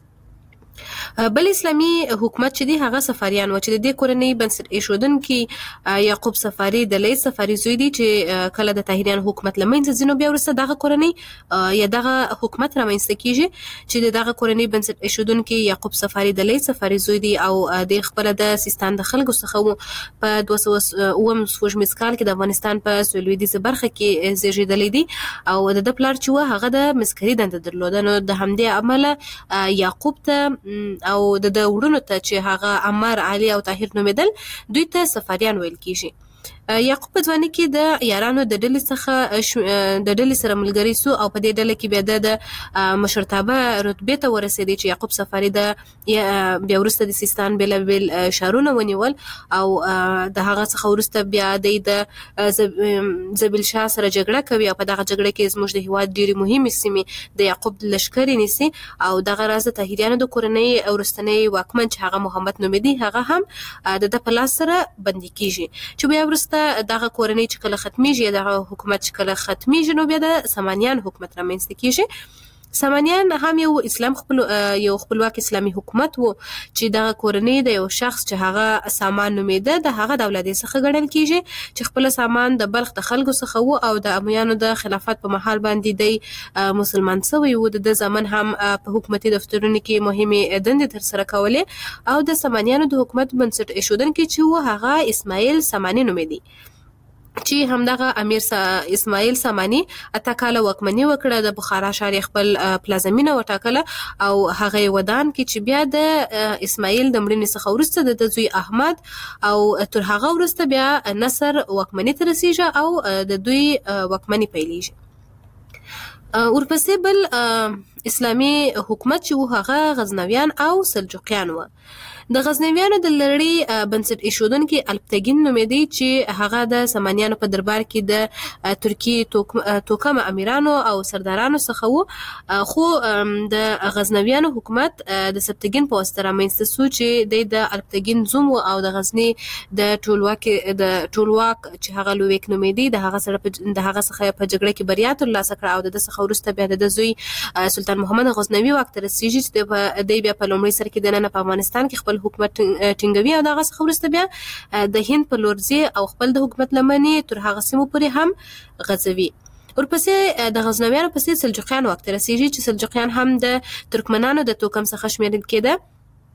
بل اسلامي حکومت چې دی هغه صفاریان و چې د دې کورنۍ بنسټ ایښودونکي یعقوب صفاري د لیث صفاري زوی دی چې کله د طاهریان حکومت له منځه ځي نو بیا وروسته دغه کورنۍ یا دغه حکومت رامنځته کیږي چې د دغه کورنۍ بنسټ ایښودونکي یعقوب صفاري د لیث صفاري زوی دی او د خپله د سیستان د خلکو څخه په دوه سوه اووم سپوږمیز کال کې د افغانستان په سویلویدیځه برخه کې زیږېدلی دی او د ده پلار چې و هغه د مسکري دنده درلوده. نو د همدې امله یعقوب ته او د د وړونو ته چې هغه عمر، علي او طاهر نومېدل دوی ته صفاریان ویل کیږي. یعقوب په ځوانۍ کې د یارانو د ډلې څخه د ډلې سره ملګری سو او په دې ډله کې بیا د مشرتابه رتبې ته ورسېدی چې یعقوب صفاري د بیا وروسته د سیستان بېلابېل ښارونه ونیول او د هغه څخه وروسته بیا دی د زبیل شاه سره جګړه کوي او په دغه جګړه کې زموږ د هېواد ډېرې مهمې سیمې د یعقوب لښکرې نیسي او دغه راز د طاهریانو د کورنۍ وروستنی واکمن چې هغه محمد نومېدی هغه هم د ده په لاس سره بندي کیږي چې بیا وروسته دغه کورنۍ چې کله ختمیږي دغه حکومت چې کله ختمیږي نو بیا د سامانیان حکومت رامنځته کیږي. سامانیان هم یو اسلام خپل یو خپلواک اسلامي حکومت وو چې دغه کورنۍ د یو شخص چې هغه سامان نومېده د هغه د اولادې څخه ګڼل کیږي چې خپل سامان د بلخ د خلکو څخه وو او د امویانو د خلافت په مهال باندې دی مسلمان شوی وو. د زمن هم په حکومتي دفترونو کې مهمې دندې ترسره کولې او د سامانیانو د حکومت بنسټ ایښودونکی چې وو هغه اسماعیل ساماني نومېدی چې همدغه امیر اسماعیل ساماني اته کاله واکمني وکړه. د بخارا ښار خپل پلازمینه وټاکله او هغه ودان کې چې بیا د اسماعیل د مړینې څخه وروسته د زوی احمد او تر هغه وروسته بیا نصر واکمني ته رسیږي او د دوی واکمني پیلېږي. ورپسې بل اسلامي حکومت چې و هغه غزنویان او سلجوقیان و. د غزنویانو د لړۍ بنسټ ایښودونکي الپتګین نومېدی چې هغه د سامانیانو په دربار کې د ترکیې توکم امیرانو او سردارانو څخه و خو د غزنویانو حکومت د سبتګین په واسطه رامنځته سو چې د الپتګین زوم او د غزني د ټولواک د ټولواک چې هغه لویک نومېدی د هغه سره د هغه څخه په جګړه کې بریا ترلاسه کړه او د څخه وروسته بیا د زوی سلطان محمد غزنوي واک ته رسیږي چې د بیا په لومړي سر کې د نن په افغانستان کې خپل حکومت ټینګوي او دغه څخه وروسته بیا د هند په لور ځي او خپل د حکومت لمنې تر هغه سیمو پورې هم غځوي. ورپسې د غزنویانو پسې سلجوقیان واک ته رسیږي چې سلجوقیان هم د ترکمنانو د توکم څخه شمیرل کېده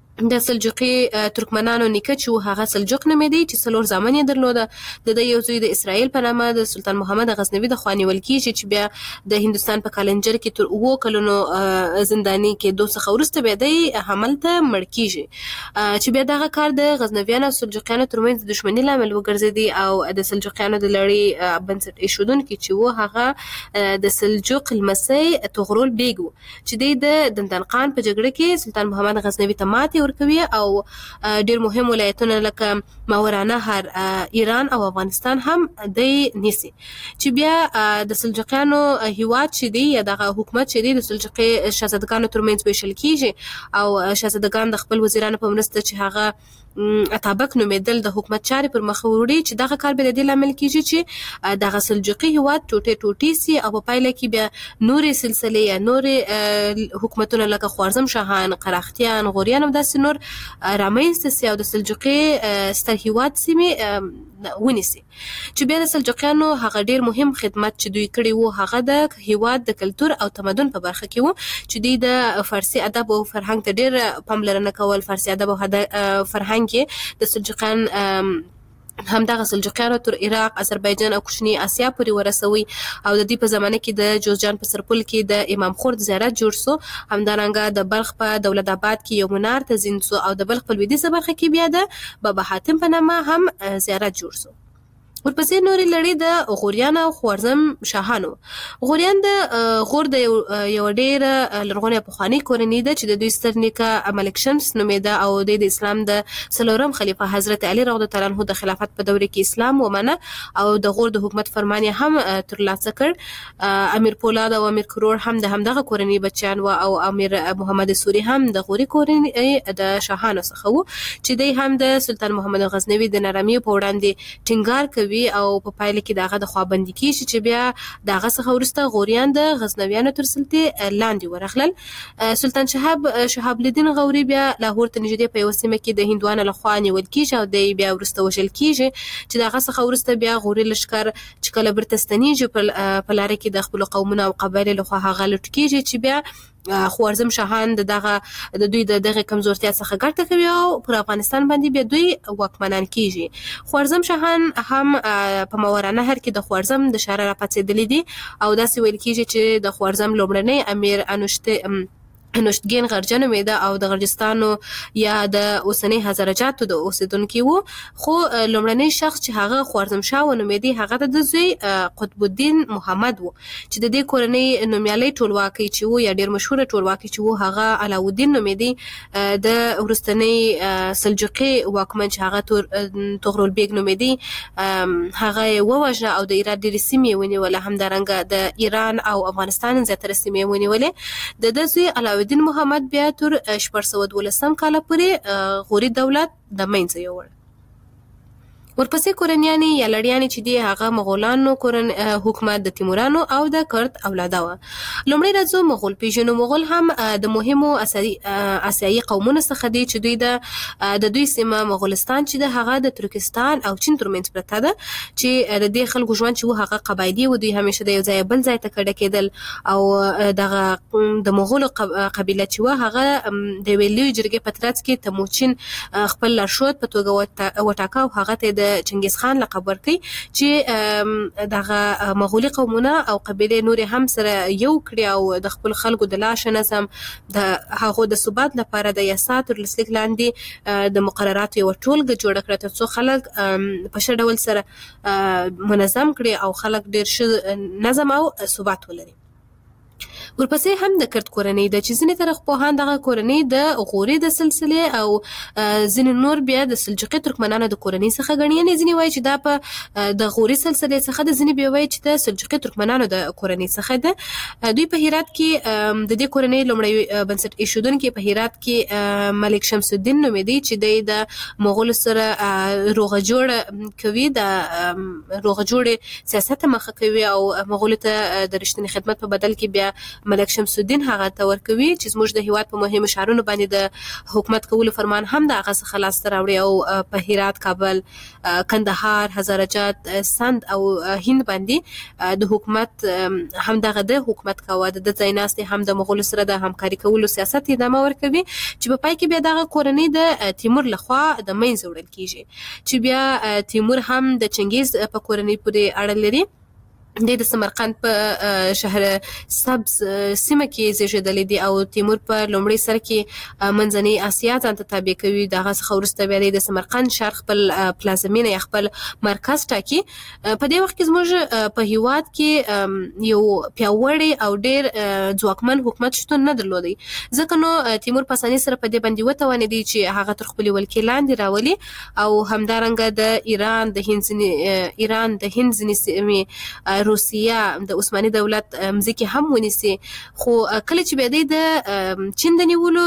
د سلجوقي ترکمنانو نیکه چې هغه سلجوق نومېدی چې څلور زامن یې درلوده. د ده یو زوی د اسرائیل په نامه د سلطان محمد غزنوي د خوا نیول کېږي چې بیا د هندوستان په کالنجر کې تر اوو کلونو زنداني کېدو څخه وروسته بیا دی هملته مړ کېږي چې بیا دغه کار د غزنویانو او سلجوقیانو ترمنځ د دښمنۍ لامل وګرځېدی او د سلجوقیانو د لړۍ بنسټ ایښودونکي چې و هغه د سلجوق لمسی طغرل بیګ و چې دی د دندنقان په جګړه کې سلطان محمد غزنوي ته ماتې کوي او ډیر مهم ولایتونه لکه ماورانهر، ایران او افغانستان هم د نیسي چې بیا د سلجوقیانو هیواد چې دی یا دغه حکومت چې دی د سلجوقي شاهزادګانو ترمنځ ویشل کیږي او شاهزادګان د خپل وزیرانو په مرسته چې هغه اتابک نومېدل د حکومت چارې پر مخ وړي چې دغه کار به د دې لامل کیږي چې دغه سلجوقي هیواد ټوټې ټوټې سي او په پایله کې بیا نورې سلسلې یا نورې حکومتونه لکه خوارزم شاهان، قراختیان، غوریان او داسې نور رامنځته سي او د سلجوقي ستر هیواد سیمې ونیسي چې بیا د سلجوقیانو هغه ډیر مهم خدمت چې دوی کړی وو هغه د هیواد د کلتور او تمدن په برخه کې وو چې دوی د فارسي ادب او فرهنګ ته ډیر پاملرنه کول. فارسي ادب او فرهنګ کې د سلجوقیان هم دغه سلجوقیانو تر عراق، آذربایجان او کوچنی آسیا پورې ورسوي او د دې په زمانه کې د جوزجان په سرپل کې د امام خورد زیارت جوړ سو. همدارنګه د بلخ په دولت آباد کې یو منار تزین سو او د بلخ په لویدیځه برخه کې بیا د بابا حاتم په نامه هم زیارت جوړ سو. ورپسې نورې لړۍ د غوریان او خوارزم شاهانو. غوریان د غور د یو ډېره لرغونې پخوانۍ کورنۍ ده چې د دوی ستر نیکه ملک شمس نومېده او د اسلام د څلورم خلیفه حضرت علي رضی الله عنه د خلافت په دوره کې اسلام ومنه او د غور د حکومت فرمان یې هم ترلاسه کړ. امیر پولاد او امیر کروړ هم د همدغه کورنۍ بچیان و او امیر محمد سوري هم د غوري کورنۍ د شاهانو څخه و چې دی هم د سلطان محمد غزنوي د نرمۍ په وړاندې ټینګار کوي او په پایله کې دغه د خوابندي کیږي چې بیا دغه څخه وروسته غوریان د غزنویانو تر سلطې لاندې ورغلل. سلطان شهاب شهاب الدین غوري بیا لاهور ته نږدې په یوه سیمه کې د هندوانو لخوا نیول کیږي او دی بیا وروسته وژل کیږي چې دغه څخه وروسته بیا غوري لښکر چې کله بیرته ستنیږي په لاره کې د خپلو قومونو او قبایلو لخوا هغه لوټ کیږي چې بیا خوارزم شاهان د دغه د دوی د دغه کمزورتیا څخه ګټه کوي او پر افغانستان باندې بیا دوی واکمنان کیږي. خوارزم شاهان هم په ماورانهر کې د خوارزم د شهر راپاڅېدلي دي او داسې ویل کیږي چې د خوارزم لومړنی امیر انوشته نوشتګین غرجه نومېده او د غرجستانو یا د اوسنۍ هزارجاتو د اوسیدونکي وو خو لومړنی شخص چې هغه خوارزم شاه ونومېدی هغه د زوی قطب الدین محمد وو چې د دې کورنۍ نومیالۍ ټولواکۍ چې وو یا ډیر مشهوره ټولواکۍ چې وو هغه علاوالدین نومېدی. د وروستنۍ سلجوقي واکمن چې هغه طغرل بیګ نومېدی هغه یې ووژنه او د ایران ډېرې سیمې یې ونیولې. همدارنګه د ایران او افغانستان زیاتره سیمې یې ونیولې. د ده زوی علاوالدین محمد بیا تر شپږ سوه دولسم کاله پورې غوري دولت د منځه یووړ. ورپسې کورنیانې یا لړیانې چې دي هغه مغولانو کورن حکومت د تیمورانو او د کرد اولاده وه. لومړی راځو مغول پیژنو. مغول هم د مهمو آسیایي قومونو څخه دي چې دوی د د دوی سیمه مغولستان چې د هغه د ترکستان او چین ترمنځ پرته ده چې د دې خلکو ژوند چې و هغه قبایلي و. دوی همیشه د یو ځای بل ځای ته کډه کېدل او دغه د مغولو قبیله چې و هغه د یوې لویې جرګې په ترڅ کې تموچین خپل لارښود په توګه وټاکه او هغه ته د چنګیز خان لقب ورکړي چې دغه مغولي قومونه او قبیلې نورې هم سره یو کړي او د خپل خلکو د لاشه نظم د هغو د ثبات لپاره د یاسا تر لسلیک لاندې د مقرراتو یوه ټولګه جوړه کړه تر څو خلک په ښه ډول سره منظم کړي او خلک ډېر ښه نظم او ثبات ولري. ورپسې هم د کرد کورنۍ ده چې ځینې تاریخپوهان دغه کورنۍ د غوري د سلسلې او ځینې نور بیا د سلجوقي ترکمنانو د کورنۍ څخه ګڼي. یعنې ځینې وایي چې دا په د غوري سلسلې څخه ده، ځینې بیا وایي چې د سلجوقي ترکمنانو د کورنۍ څخه ده. دوی په هرات کې د دې کورنۍ لومړی بنسټ ایښودونکی په هرات کې ملک شمس الدین نومېدی چې دی د مغولو سره روغه جوړه کوي، د روغه جوړې سیاست مخه کوي او مغولو ته د رښتینې خدمت په بدل کې بیا ملک شمس الدین هغه ته ورکوي چې زموږ د هیواد په مهمو ښارونو باندې د حکومت کولو فرمان هم د هغه څخه لاسته راوړي او په هرات، کابل، کندهار، هزارجات، سند او هند باندې د حکومت هم دغه د حکومت کاوه د ځایناستي هم د مغولو سره د همکاري کولو سیاست ادامه ورکوي چې په پای کې بیا دغه کورنۍ د تیمور لخوا د منځ وړل کیږي چې بیا تیمور هم د چنګیز په کورنۍ پورې اړه لري. د سمرقند په شهر سبز سیمه کې زیږیدلی دی او تیمور په لومړي سر کې منځنۍ اسیا ځان ته تابع کوي. دغه څخه وروسته بیا د سمرقند ښار خپل پلازمینه یا خپل مرکز ټاکي. په دې وخت کې زموږ په هیواد کې یو پیاوړی او ډیر ځواکمن حکومت شتون نه درلودی، ځکه نو تیمور په اسانۍ سره په دې باندې وتوانېدی چې هغه تر خپلې ولکې لاندې راولي او همدارنګه د ایران د هند ځینې ایران د هند ځینې سیمې، روسیه، د عثماني دولت مځکې هم ونیسي. خو کله چې بیا د چین د نیولو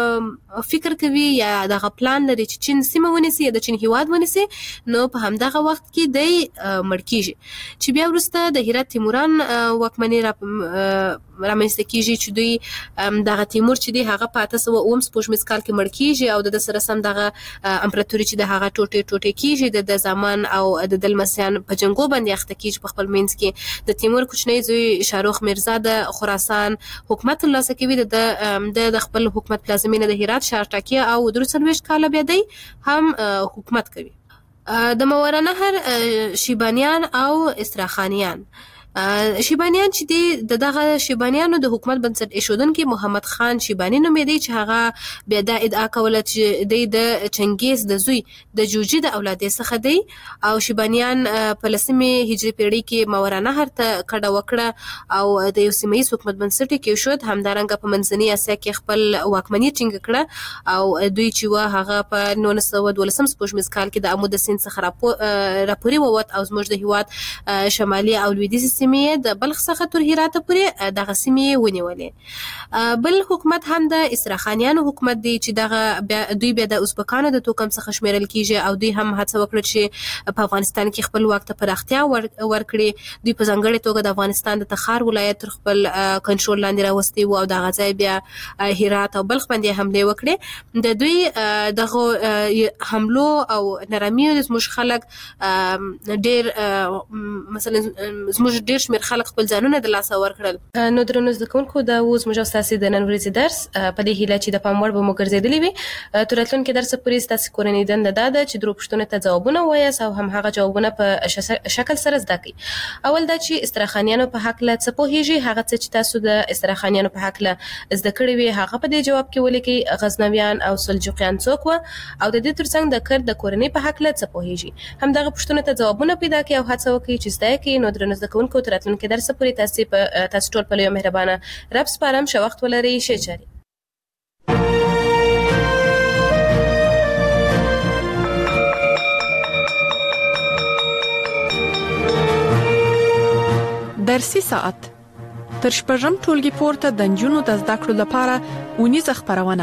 فکر کوي یا دغه پلان لري چې چین سیمه ونیسي یا د چین هیواد ونیسي، نو په همدغه وخت کې دی مړ کیږي چې بیا وروسته د هرات تیموران واکمني را رامنځته کیږي چې دوی دغه تیمور چې دی هغه په اته سوه اووم سپوږمیز کال کې مړ کیږي او د سره سم دغه امپراتوري چې د هغه ټوټې ټوټې کیږي د زمان او د دلمسیان په جنګو باندې اخته کیږي. په خپل منځ کې د تیمور کوچنی زوی شاروخ میرزا د خراسان حکومت ترلاسه کوي، د د خپل حکومت پلازمینه د هرات ښار ټاکي او درې څلوېښت کاله بیا دی هم حکومت کوي. د ماوراء نهر شیبانیان او استراخانیان شیبانیان چې دی د دغه شیبانیانو د حکومت بنسټ ایښودونکي محمد خان شیبانی نومېدی چې هغه بیا دا ادعا کوله چې دی د چنګیز د زوی د جوجي د اولادې څخه دی او شیبانیان په لسمې هجري پیړۍ کې ماوراء نهر ته کډه وکړه او د یو سیمه ییز حکومت بنسټ یې کېښود. همدارنګه په منځنۍ اسیا کې خپل واکمني ټینګه کړه او دوی چې وه هغه په نولس سوه دولسم سپوږمیز کال کې د امو د سیند څخه راپورې ووت او زموږ د هیواد شمالي او لویدیځې سیمې د بلخ څخه تر هرات پورې دغه سیمې ونیولې. بل حکومت هم د استراخانیانو حکومت دی چې دغه دوی بیا د ازبکانو د توکم څخه شمیرل کیږي او دوی هم هڅه وکړه چې په افغانستان کې خپل واک ته پراختیا ورکړي. دوی په ځانګړې توګه د افغانستان د تخار ولایت تر خپل کنټرول لاندې راوستي و او دغه ځای بیا هرات او بلخ باندې حملې وکړې. د دوی دغه حملو او نرمیو زموږ خلک ډیر مثلا زموږ ډیر شمېر خلک خپل ځانونه د لاسه ورکړل. نو درنو زده کوونکو دا اوس موږ ستاسو د نن ورځې درس په دې هیله چې د پام وړ به مو ګرځېدلی وي. تر راتلونکي درس پورې ستاسو کورنۍ دنده دا ده چې درو پوښتنو ته ځوابونه ووایاست او هم هغه جوابونه په شکل سره زده کړئ. اول دا چې استراخانیانو په هکله څه پوهیږئ، هغه څه چې تاسو د استراخانیانو په هکله زده کړي وي هغه په دې جواب کې ولیکئ. غزنویان او سلجوقیان څوک وو او د دې ترڅنګ د کرد د کورنۍ په هکله څه پوهیږئ. همدغه پوښتنو ته ځوابونه پیدا کړئ او هڅه وکړئ چې زده کړئ. نو درنو زده کوونکو تر راتلونکي درس پورې تاسو په تاسو ټول په لوی مهربانه رب سپارم. ښه وخت ولرئ. ښه چارې. درسي ساعت تر شپږم ټولګي پورته د نجونو د زده کړو لپاره ونیزه خبرونه.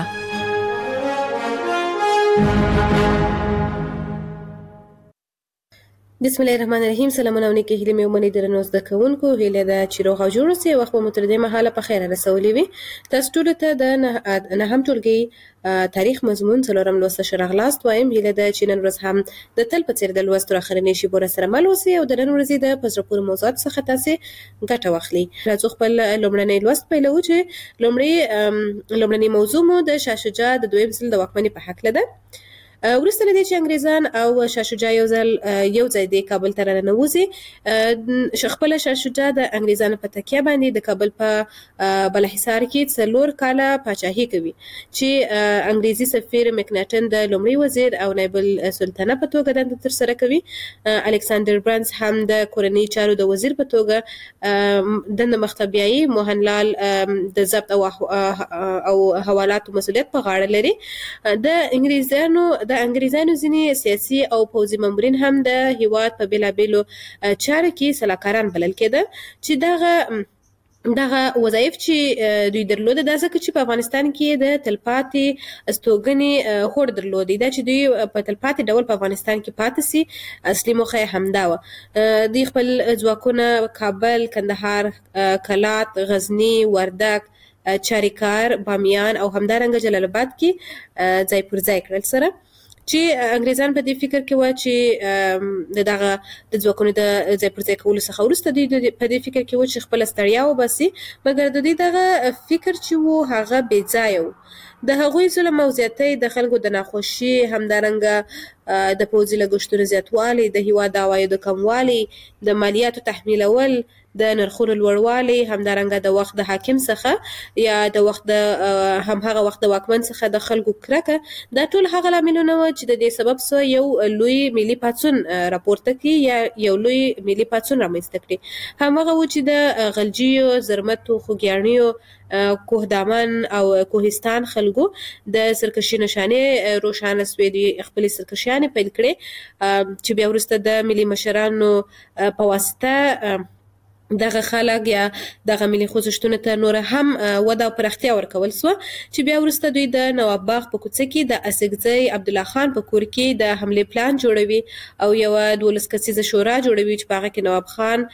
بسم الله الرحمن الرحیم. سلامونه او نیکی هیلې مې ومنئ درنو زده کوونکو. هیله ده چې روغ او جوړ اوسئ. وخت مو تر دې مهاله په خیر رسولي وي. تاسو ټول ته د نهم ټولګي تاریخ مضمون څلورم لوست ښه راغلاست وایم. هیله ده چې نن ورځ هم د تل په څیر د لوست تر اخرنۍ شیبو سره مل اوسئ او د نن ورځې د په زړه پورې موضوعات څخه تاسو ګټه واخلئ. راځو خپل لومړنی لوست پیلوو چې لومړی لومړنی موضوع مو د شاه شجاع د دویم ځل د واکمنۍ په هکله ده. وروسته له دې چې انګریزان او شاه شجاع یو ځل یو ځای د کابل ته راننوځي، خپله شاه شجاع د انګریزانو په تکیه باندې د کابل په بالاحصار کې څلور کاله پاچاهي کوي چې انګریزي سفیر مکناټن د لومړي وزیر او نایب السلطنه په توګه دنده ترسره کوي. الکساندر برانس هم د کورنۍ چارو د وزیر په توګه دنده مخته بیایي. موهنلال د ضبط او او حوالاتو مسؤلیت په غاړه لري. د انګریزانو د انګریزانو ځینې سیاسي او پوځي مامورین هم د هیواد په بیلابیلو چارو کې سلاکاران بلل کېده چې دغه دغه وظایف چې دوی درلوده دا ځکه چې په افغانستان کې د تلپاتې استوګنې هوډ درلودي دا چې دوی په تلپاتې ډول په افغانستان کې پاتې سي اصلي موخه یې همدا وه. دوی خپل ځواکونه کابل، کندهار، کلات، غزني، وردګ، چاریکار، بامیان او همدارنګه جلال آباد کې ځای پر ځای کړل سره چې انګریزان په دې فکر کې و چې دغه د ځواکونو د ځای پر ځای کولو څخه وروسته دوی په دې فکر کې و چې خپل ستړیا وباسي، مګر د دوی دغه فکر چې و هغه بې ځایه و. د هغوی ظلم او زیاتۍ د خلکو د ناخوشي، همدارنګه د پوځي لګښتونو زیاتوالی، د هیواد د عوایدو کموالی، د مالیاتو تحمیلول، د نرخونو لوړوالی، همدارنګه د وخت د حاکم څخه یا د وخت د همهغه وخت د واکمن څخه د خلکو کرکه، دا ټول هغه لاملونه وو چې د دې سبب سو یو لوی ملي پاڅون راپورته کړي یا یو لوی ملي پاڅون رامنځته کړي. همغه و چې د غلجیو، زرمتو، خوږیاڼیو، کوهدامن او کوهستان خلکو د سرکشي نشانې روښانه سوې دي، خپلې سرکشیانې پیل کړې چې بیا وروسته د ملي مشرانو په واسطه دغه خلک یا دغه ملي خوځښتونو ته نور هم وده او پراختیا ورکول سوه چې بیا وروسته دوی د نواب باغ په کوڅه کې د اسګزی عبدالله خان په کور کې د حملې پلان جوړوي او یوه دولس کسیزه شورا جوړوي چې په هغه کې نواب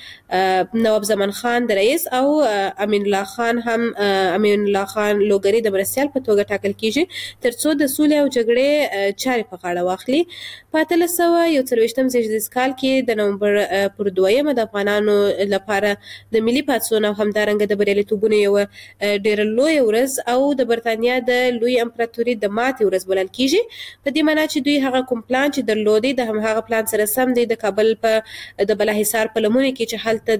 خان، نواب زمان خان د رئیس او امین الله خان هم امین الله خان لوګری د مرستیال په توګه ټاکل کیږي تر څو د سولې او جګړې چارې په غاړه واخلي. په اتلس سوه یو څلوېښتم زیږدیز کال کې د نومبر پر دویمه د افغانانو لپاره د ملي پاڅون او همدارنګه د بریالیتوبونو یوه ډېره لویه ورځ او د برتانیا د لوی امپراتوري د ماتې ورځ بلل کیږي. په دې معنا چې دوی هغه کوم پلان چې درلودي د همهغه پلان سره سم دی د کابل په د بالاحصار په لمنو کې چې هلته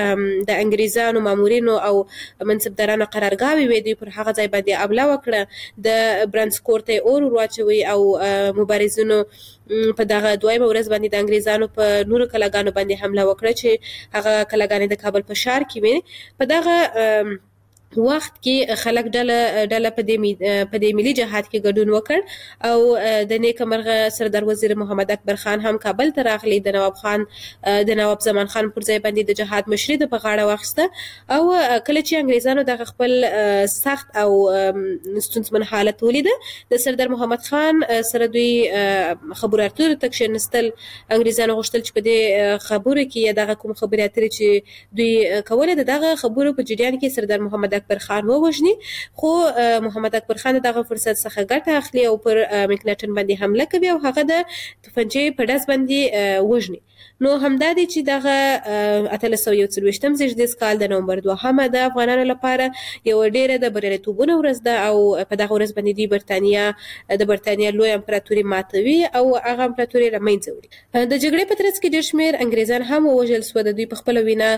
د د انګریزانو مامورینو او منصبدارانو قرارګاوې وې دوی پر هغه ځای باندې حمله وکړه، د برنسکور ته یې اور ور واچوي او مبارزینو په دغه دویمه ورځ باندې د انګریزانو په نورو کلاګانو باندې حمله وکړه چې هغه کلاګانې د کابل په ښار کې وې. په دغه وخت کې خلک ډله ډله په دې په دې ملي جهاد کې ګډون وکړ او د نیکه مرغه سردار وزیر محمد اکبر خان هم کابل ته راغلی، د نواب خان د نواب زمان خان پر ځای باندې د جهاد مشري د په غاړه واخیسته او کله چې انګریزانو دغه خپل سخت او ستونزمن حالت ولیده د سردار محمد خان سره دوی خبرو اترو ته کښېنستل. انګریزانو غوښتل چې په دې خبرو کې یا دغه کوم خبرې اترې چې دوی کوله د دغه خبرو په جریان کې سردار محمد اکبر خان ووژني، خو محمد اکبر خان دغه فرصت څخه ګټه اخلي او پر مکناټن باندې حمله کوي او هغه د توپنچې په ډز باندې وژني. نو همدا دی چې دغه اتلس سوه یو څلوېښتم زیږدیز کال د نومبر دوهمه د افغانانو لپاره یوه ډېره د بریالیتوبونو ورځ ده او په دغه ورځ باندې دوی برتانیا د برتانیا لوی امپراتوري ماتوي او هغه امپراتوري له منځه وړي. د جګړې په ترڅ کې ډېر شمېر انګریزان هم ووژل سوه. د دوی په خپله وینا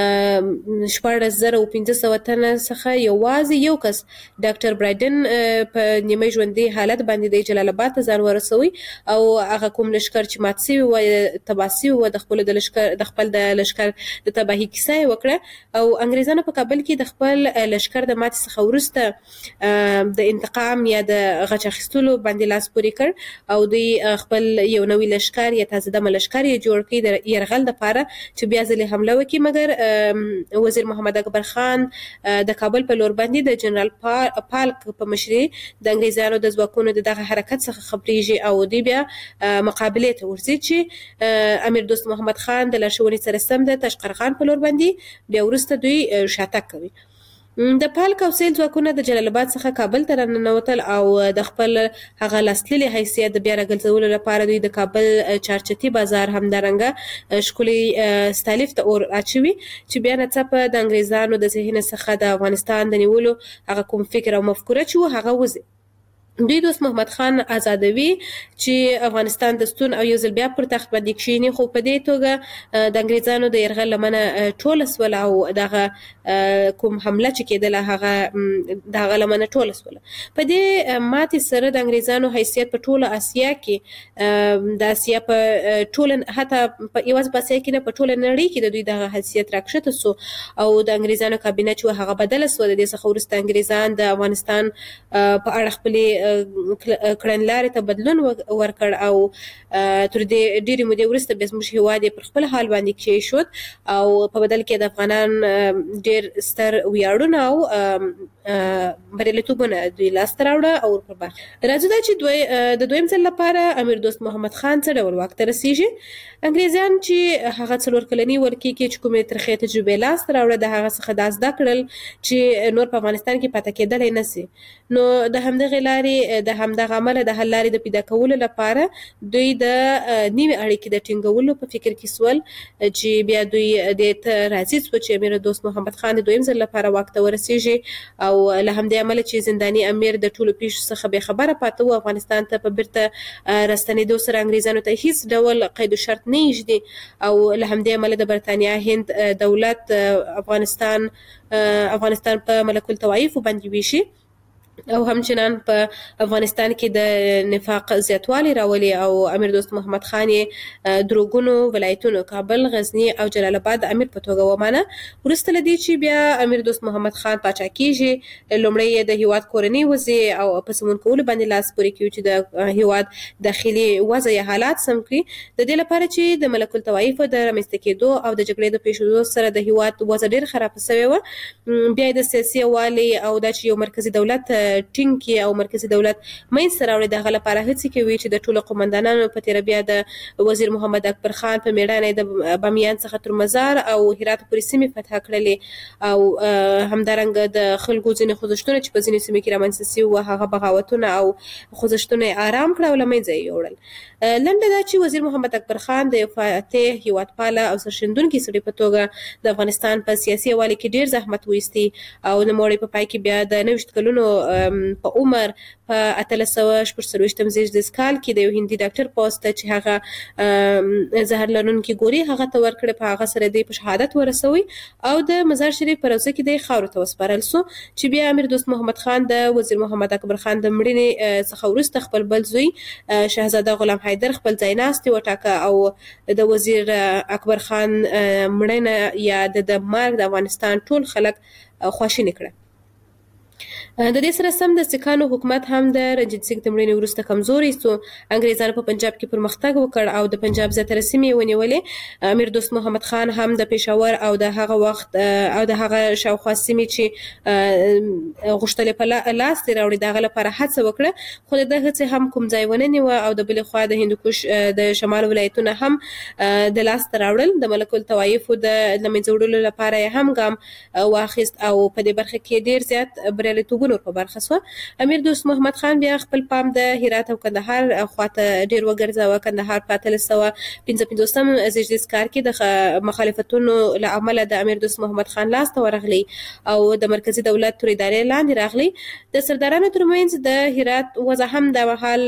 شپاړس زره او پنځه سوه تنه څخه یوازې یو کس ډاکټر برایډن په نیمه ژوندي حالت باندې د جلال آباد ته ځان ورسوي او هغه کوم لښکر چې مات سوي وه تباه سوي وه د خپل د لشکر د خپل د لشکر د تباهي کیسه یې وکړه او انګریزانو په کابل کې د خپل لشکر د ماتې څخه وروسته د انتقام یا د غچ اخیستلو باندې لاس پورې کړ او دوی خپل یو نوی لشکر یا تازه دمه لشکر یې جوړ کړي د یرغل دپاره چې بیا ځلې حمله وکړي، مګر وزیر محمد اکبر خان د کابل په لور باندې د جنرال پالک په مشري د انګریزانو د ځواکونو د دغه حرکت څخه خبریږي او دوی بیا مقابلې ته ورځي چې امیر دوست محمد خان د لارښوونې سره سم د تاشقرغان په لور باندې بیا وروسته دوی شاتګ کوي. د پالک او سیل ځواکونه د جلال آباد څخه کابل ته راننوتل او د خپل هغه لاسلیلي حیثیت د بیا راګرځولو لپاره دوی د کابل چارچتي بازار همدارنګه ښکلي ستالیف ته اور اچوي چې بیا ناڅاپه د انګریزانو د ذهن څخه د افغانستان د نیولو هغه کوم فکر او مفکوره چې و هغه وځي. دوی دوست محمد خان آزادوي چې افغانستان د ستون او یو ځل بیا پر تخت باندې کښېني، خو په دې توګه د انګریزانو د یرغل لمنه ټوله سوله او دغه کوم حمله چې کېدله هغه د هغه لمنه ټوله سوله. په دې ماتې سره د انګریزانو حیثیت په ټوله اسیا کې د اسیا په ټوله حتی یوازې په اسیا کې نه په ټوله نړۍ کې د دوی دغه حیثیت راکښته سو او د انګریزانو کابینه چې هغه بدله سوه. د دې څخه وروسته انګریزان د افغانستان په اړه خپلې کړنلارې ته بدلون ورکړ او تر دې ډېرې مودې وروسته بیا زموږ هیواد پر خپل حال باندې کېښود او په بدل کې د افغانان ډېر ستر ویاړونه او بریالیتوبونه دوی لاسته راوړه او پر برخه راځو دا چې دوی د دویم ځل لپاره امیر دوست محمد خان څه ډول واک ته رسیږي. انګریزان چې هغه څلور کلنی ولکې کې چې کومې ترخې تجربې لاسته راوړه د هغه څخه دا زده کړل چې نور په افغانستان کې پاتې کېدلی نه سي، نو د همدغې لارې د همدغه عمله د حل لارې د پیدا کولو لپاره دوی د نوې اړیکې د ټینګولو په فکر کې سول چې بیا دوی دې ته راضي سوه چې امیر دوست محمد خان د دویم ځل لپاره واک ته ورسیږي او له همدې امله چې زنداني امیر د ټولو پیښو څخه بې خبره پاته و، افغانستان ته په بیرته راستنېدو سره انګریزانو ته هیڅ ډول قید و شرط نه ایږدي او له همدې امله د برتانیا هند دولت افغانستان افغانستان په ملک الطوایف باندې ویشي او همچنان په افغانستان کې د نفاق زیاتوالی راولي او امیر دوست محمد خان یې دروغونو ولایتونو کابل، غزنی او جلال آباد امیر په توګه ومانه. وروسته له دې چې بیا امیر دوست محمد خان پاچا کیږي، لومړی یې د هیواد کورنۍ وضع او په سمون کولو باندې لاس پورې کوي چې د هیواد داخلي وضع یا حالات سم کړي، د دې لپاره چې د ملک الطوایف د رامنځته کېدو او د جګړې د پیښېدو سره د هیواد وضع ډېر خراب شوې وه. بیا د سیاسي والي او دا چې یو مرکزي دولت ټینګ کې او مرکزي دولت منځته راوړي، د هغه لپاره هڅې کوي چې د ټولو قومندانانو په تېره بیا د وزیر محمد اکبر خان په میړانه د بامیان څخه تر مزار او هرات پورې سیمې فتح کړلې او همدارنګه د خلکو ځینې خوځښتونه چې په ځینې سیمې کې رامنځته سوي وو هغه بغاوتونه او خوځښتونه یې آرام کړه او له منځه یې یوړل. لنډه دا چې وزیر محمد اکبر خان د یو فاتح هیوادپاله او سرښندونکي سړي په توګه د افغانستان په سیاسي یووالي کې ډېر زحمت وایستی او نوموړی په پای کې بیا د نویشت کلونو په عمر په اتلس سوه شپږ څلوېښتم زېږدیز کال کې د یو هندي ډاکټر پوسټ چې هغه زهر لرونکي ګولۍ هغه ته ورکړې، په هغه سره دی په شهادت ورسوي او د مزار شریف په روضه کې دی خاورو ته وسپارل سو چې بیا امیر دوست محمد خان د وزیر محمد اکبر خان د مړینې څخه وروسته خپل بل زوی شهزاده غلام حیدر خپل ځایناستي وټاکه او د وزیر اکبر خان مړینه یا د مرګ د افغانستان ټول خلک خواشیني کړه. د دې سره سم د سکانو حکومت هم د رنجیت سنګ د مړینې وروسته کمزوری سو. انګریزانو په پنجاب کې پرمختګ وکړ او د پنجاب زیاتره سیمې ونیولې. امیر دوست محمد خان هم د پېښور او د هغه وخت او د هغه شاوخوا سیمې چې غوښتلې په لاس ترې راوړي د هغه لپاره هڅه وکړه، خو د دغه هڅې هم کوم ځای ونه نیوه او د بلې خوا د هندوکش د شمال ولایتونه هم د لاس ته راوړل. د ملک الطوایفو د له منځه وړلو لپاره یې هم ګام واخیست او په دې برخه کې ډېر زیات بریالیتوب په برخه سو. امیر دوست محمد خان بیا خپل پام د هرات او کندهار خواته ډیر وګرځاوه. کندهار په اتلس سوه پنځه پنځوسم زېږدیز کال کې د مخالفتونو له امله د امیر دوست محمد خان لاس ته ورغلی او د مرکزی دولت تر ادارې لاندې راغلی. د سردارانو ترمنځ د هرات وضع هم د مهال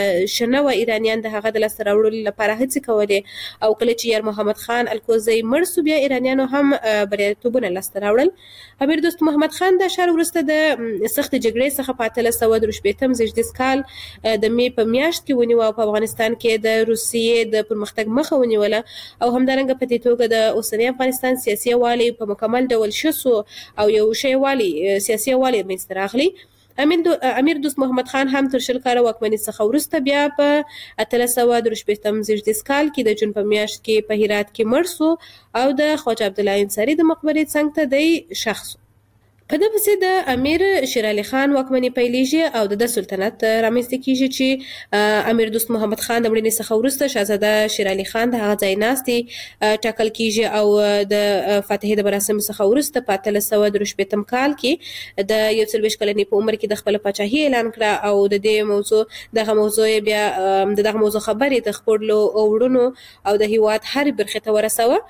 شنه و ایرانیان د هغه د لاسته راوړلو لپاره هڅې کولې او کله چې یار محمد خان الکوزی مړ سو بیا ایرانیانو هم بریالیتوبونه لاسته راوړل. امیر دوست محمد خان د ښار وروسته د سخت جګړې څخه په اتلس سوه درې شپېتم زېږدیز کال د مې په میاشت کې ونیوه او په افغانستان کې د روسیې د پرمختګ مخه ونیوله او همدارنګه په دې توګه د اوسني افغانستان سیاسي یووالی په مکمل ډول ښه سو او یو ښه یووالی سیاسي یووالی منځته راغلی. امیر دوست محمد خان هم تر شل کاله واکمنۍ څخه وروسته بیا په اتلس سوه درې شپېتم زېږدیز کال کې د جون په میاشت کې په هرات کې مړ سو او د خواجه عبدالله انصاري د مقبرې څنګ ته دی ښخ سو. په دې پسې د امیر شیر علي خان واکمني پیلېږي او د سلطنت رامنځته کیږي چې امیر دوست محمد خان د مړینې څخه وروسته شهزاده شیر علي خان د هغه ځای ناستي ټاکل کیږي او د فاتحې د مراسمو څخه وروسته په اتلس سوه درې شپېتم کال کې د یو څلوېښت کلنې په عمر کې د خپل پاچاهي اعلان کړه او د دې موضوع دغه موضوع بیا د دغه موضوع خبرې د خپلو وړونو او د هیواد هر برخې ته ورسوه.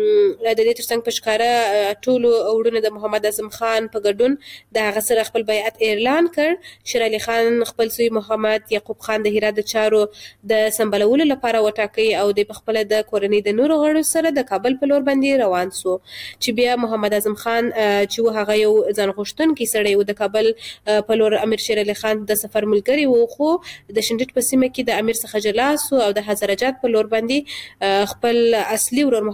د دې ترڅنګ په ښکاره ټولو وروڼو د محمد اعظم خان په ګډون د هغه سره خپل بیعت اعلان کړ. شیر علي خان خپل زوی محمد یعقوب خان د هرات د چارو د سمبالولو لپاره وټاکئ او د خپل د کورنۍ د نورو غړو سره د کابل په لور باندې روان سو چې بیا محمد اعظم خان چې هغه یو ځان غوښتونکی سړی و د کابل په لور امیر شیر علي خان د سفر ملګری و، خو د شنډټ په سیمه کې د امیر څخه جلا سو او د هزاره جات په لور باندې خپل اصلي ورور محمد حسین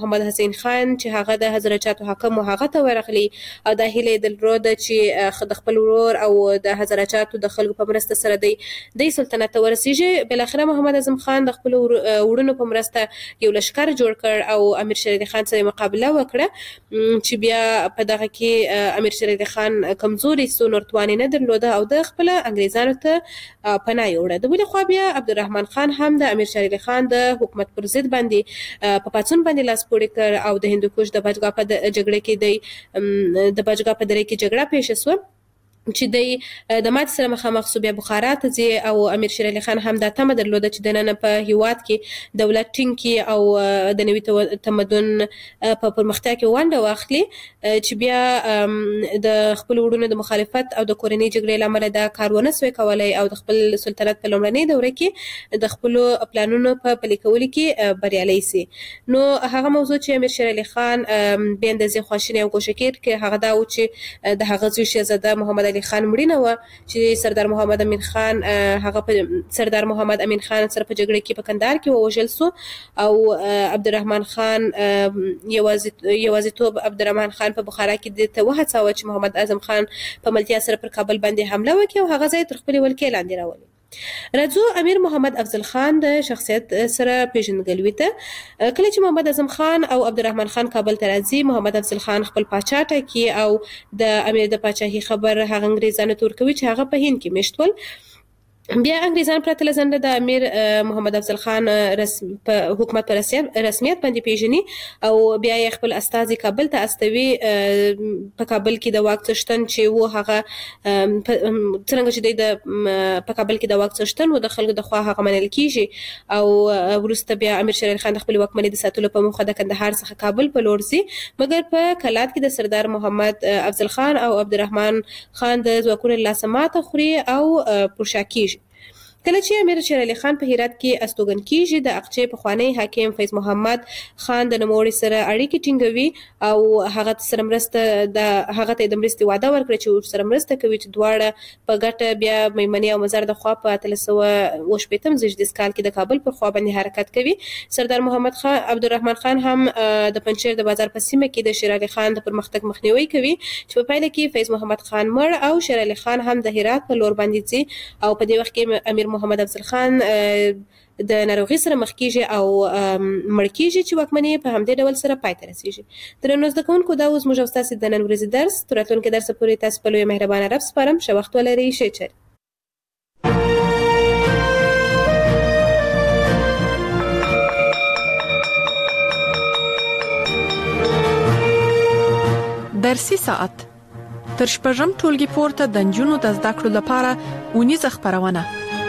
حسین خان چې هغه د حضرچاتو حاکم و هغه ته ورغلی او د هیله درلوده چې د خپل ورور او د حضرچاتو د خلکو په مرسته سره دی د سلطنت ته ورسیږي. بل اخر محمد اعظم خان د خپل وړونو په مرسته یو لشکر جوړ کړ او امیر شیر علي خان سره مقابله وکړه چې بیا په دغه کې امیر شیر علي خان کمزوري سو نورتوانی نه درلوده او د خپل انګریزانو ته پناه یوړه. د بل خوا بیا عبدالرحمن خان هم د امیر شیر علي خان د حکومت پر ضد باندې په پاتون باندې لاس پورې کړ او د هندوکش د بچګا په جګړه کې د د بچګا په دره کې جګړه پیښ شوه چې د د مات سره مخامخ سو. بیا بخارا ته ځي او امیر شیر علي خان هم دا تمه درلوده چې د نن په هیواد کې دولت ټینګ کی او د نوي تمدن په پرمختیا کې ونډه واخلي چې بیا د خپل وړونو د مخالفت او د کورنۍ جګړې لامل دا کارونه سوی کولای او د خپل سلطنت په لومړنۍ دوره کې د خپل پلانونو په پلي کولو کې بریالي سي. نو هغه موضوع چې امیر شیر علي خان به اندازې خواشینی او کوشکیر کې هغه دا و چې د هغه زوی شهزاده محمد علي خان مړینه و چې سردار محمد امین خان هغه په سردار محمد امین خان سره په جګړه کې په کندهار کې ووژل سو او عبدالرحمن خان یوازې یوازېتوب عبدالرحمن خان په بخارا کې د ته وهڅاوه چې محمد اعظم خان په ملتیا سره پر کابل باندې حمله وکړي او هغه ځای تر خپل ولکې لاندې راولي. راځو امیر محمد افضل خان د شخصیت سره پیژندګلوي ته. کله چې محمد اعظم خان او عبدالرحمن خان کابل ته راځي محمد افضل خان خپل پاچا ټاکي او د امیر د پاچاهي خبر هغه انګریزانو ته ورکوي چې هغه په هند کې میشت ول. بیا انګریزان پرته لزنده د امیر محمد افضل خان رسم په حکومت پر رسمیت باندې پیژني او بیا یې خپل استازي کابل ته استوي. په کابل کې د واک څښتن چې و هغه څنګه چې د په کابل کې د واک څښتن و د خلکو د خوا هغه منل کیږي او ورسته بیا امیر شیر علي خان خپل واکمنۍ د ساتلو په موخه د کندهار څخه کابل په لور ځي مګر په کلات کې د سردار محمد افضل خان او عبدالرحمن خان د ځواکونو لاسه ماته خوري او پرشا کیږي. کله چې امیر شیر علي خان په هرات کې استوګن کیږي د اقچې پخوانی حاکم فیض محمد خان د نوموړي سره اړیکې ټینګوي او هغه سره مرسته د هغه ته د مرستې وعده ورکړي چې سره مرسته کوي چې دواړه په ګټه بیا میمنې او مزار د خوا په اتلس سوه اوه شپېتم زیږدیز کال کې د کابل پر خوا باندې حرکت کوي. سردار محمد خان عبدالرحمن خان هم د پنجشیر د بازار په سیمه کې د شیر علي خان د پرمختګ مخنیوي کوي چې په پایله کې فیض محمد خان مړ او شیر علي خان هم د هرات په لور باندې ځي او په دې وخت کې امیر محمد افضل خان د ناروغي سره مخ کیږي او مړ کیږي چې واکمنۍ په همدې ډول سره پای ته رسیږي. درنو زده کوونکو دا اوس موږ تاسو د نن ورځې درس تر راتلونکي درس پورې تاسو په لوی مهربانه رب سپارم. ښه وخت ولرئ. ښه چل. درسي ساعت تر شپږم ټولګي پورته د نجونو د زده کړو لپاره اونیزه خبرونه.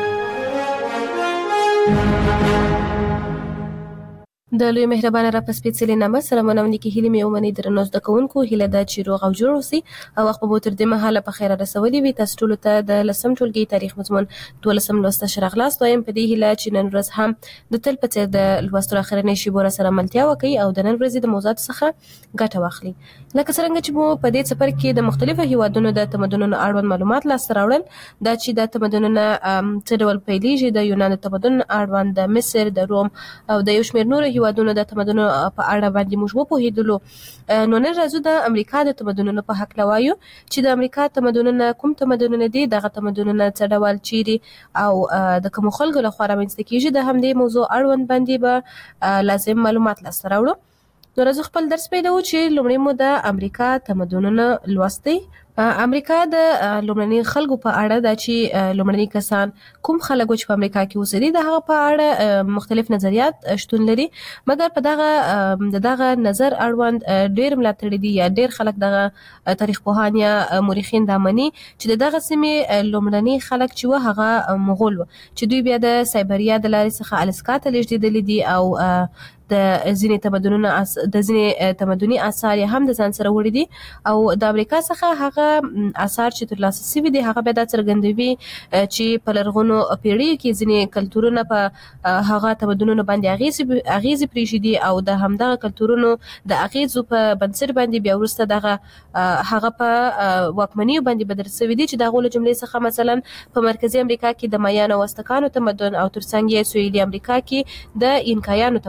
د لوی مهربانه را په سپېڅلې نامه سره مننه کې هیله مې ومني درنو زده کوونکو هیله ده چې روغ او جوړ اوسئ او خپل مو تر دې مهاله په خیر رسولي وي. تاسو ټول ته د لسم ټولګي تاریخ مضمون دولسم لوست شرغلاس وایم په دې هیله چې نن ورځ هم د تل په څیر د لوستلو اخرنۍ شیبو سره ملتیا وکړي او د نن ورځې د موضوعات څخه ګټه واخلي. لکه څنګه چې مو په دې څپر کې د مختلفو هیوادونو د تمدنونو اړوند معلومات لاسته راوړل دا چې د تمدنونو څه ډول پیلېږي د یونان تمدن اړوند د مصر د روم او د یو شمېر نورو هیوادونو د تمدنونو په اړه باندې موږ وپوهېدلو. نو نن راځو د امریکا د تمدنونو په هکله وایو چې د امریکا تمدنونه کوم تمدنونه دي دغه تمدنونه څه ډول چیرې او د کومو خلکو لخوا رامنځته کیږي د همدې موضوع اړوند باندې به لازم معلومات لاسته راوړو. نو راځو خپل درس پیلوو چې لومړی مو د امریکا تمدنونه لوستي. امریکا د لومړني خلکو په اړه دا چې لومړني کسان کوم خلک چې په امریکا کې اوسېدي د هغه په اړه مختلف نظریات شتون لري مګر په دغه د دغه نظر اړوند ډېر ملاتړي دي یا ډېر خلک دغه تاریخ پوهان یا مورخین دا مني چې دغه سیمې لومړني خلک چې و هغه مغول و چې دوی بیا د سایبریا د لارې څخه الاسکا ته لېږدېدلي دي او د ځینې تمدنونو د ځینې تمدني آثار هم د ځان سره وړي دي او د امریکا څخه هغه آثار چې ترلاسه شوي دي هغه بیا دا څرګندوي چې په لرغونو پیړیو کې ځینې کلتورونه په هغه تمدنونو باندې اغیزې اغیزې پرېښي دي او د همدغه کلتورونو د اغیزو په بنسټ باندې بیا وروسته دغه هغه په واکمنیو باندې بدل شوي دي چې د هغو له جملې څخه مثلا په مرکزي امریکا کې د مایانو او ازتکانو تمدن او ترڅنګ یې سویلي امریکا کې د اینکایانو تمدن چې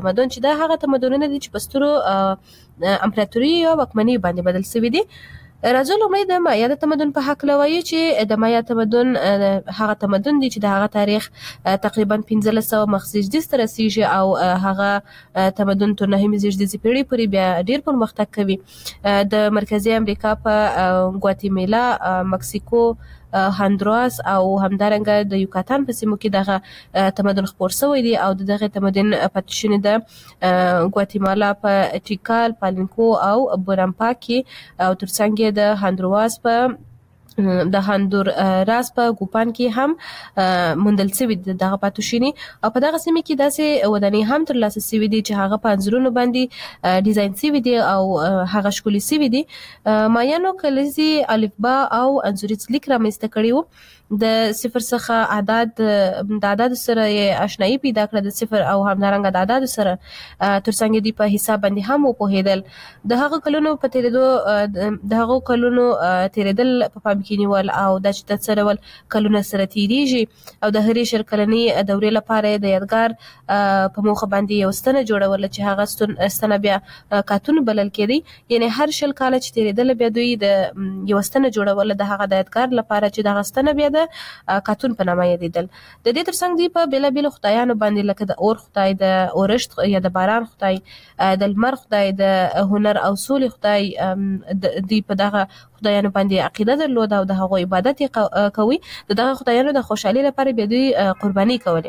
د هغه تمدنونه دي چې په سترو امپراتوري او واکمنۍ باندې بدل شوي دي. راځو لومړی د مایا د تمدن په حق لوي چې د مایا تمدن هغه تمدن دي چې د هغه تاریخ تقریبا پنځلس سوه مخزن زیږدي ته رسیږي او هغه تمدن تر نهمې زیږدي پیړۍ پورې بیا ډیر پرمختګ کوي. د مرکزی امریکا په ګواتیمالا، مکسیکو، هندوراس او همدارنګه د یوکاتان په سیمو کې دغه تمدن خپور شوی دی او دغه تمدن پاتې شوی د ګواتیمالا په ټیکال، پالینکو او بورامپا کې او ترڅنګ د هندوراس په د هندور راس په ګوپان کې هم موندل شوی دغه پاتوشینی او په دغه سیمه کې داسې ودانۍ هم تر لاسه شوی دي چې هغه په انځورونو باندې ډیزاین شوی دي او هغه ښکلي شوی دي. مایانو کلیزي الفبا او انځوریز لیک رامنځته کړی و. د صفر څخه عدد د عدد سره آشنایی پیدا کړه، د صفر او همدارنګه د عدد سره ترڅنګ دی په حساب باندې هم وپوهیدل. د هغه کلونو په تیریدو د هغه کلونو تیریدل په پام کې نیول او د چې د سره ول کلونه سره تیریږي او د هرې شل کلنې دورې لپاره د یادګار په موخه باندې یو ستنه جوړول چې هغه ستنه بیا کاتون بلل کېدی. یعنی هر شل کال چې تیریدل بیا دوی د یو ستنه جوړول د هغه د یادګار لپاره چې دغه ستنه بیا د کاتون په نامه یادیدل. د دې ترڅنګ دی په بیلا بیل خدایانو باندې لکه د اور خدای، د اورښت یا د باران خدای، د لمر خدای، د هنر او سولې خدای دی په دغه خدایانو باندې عقیده درلوده او د هغو عبادت کوي. د دغه خدایانو د خوشحالي لپاره بیا دوی قرباني کولې.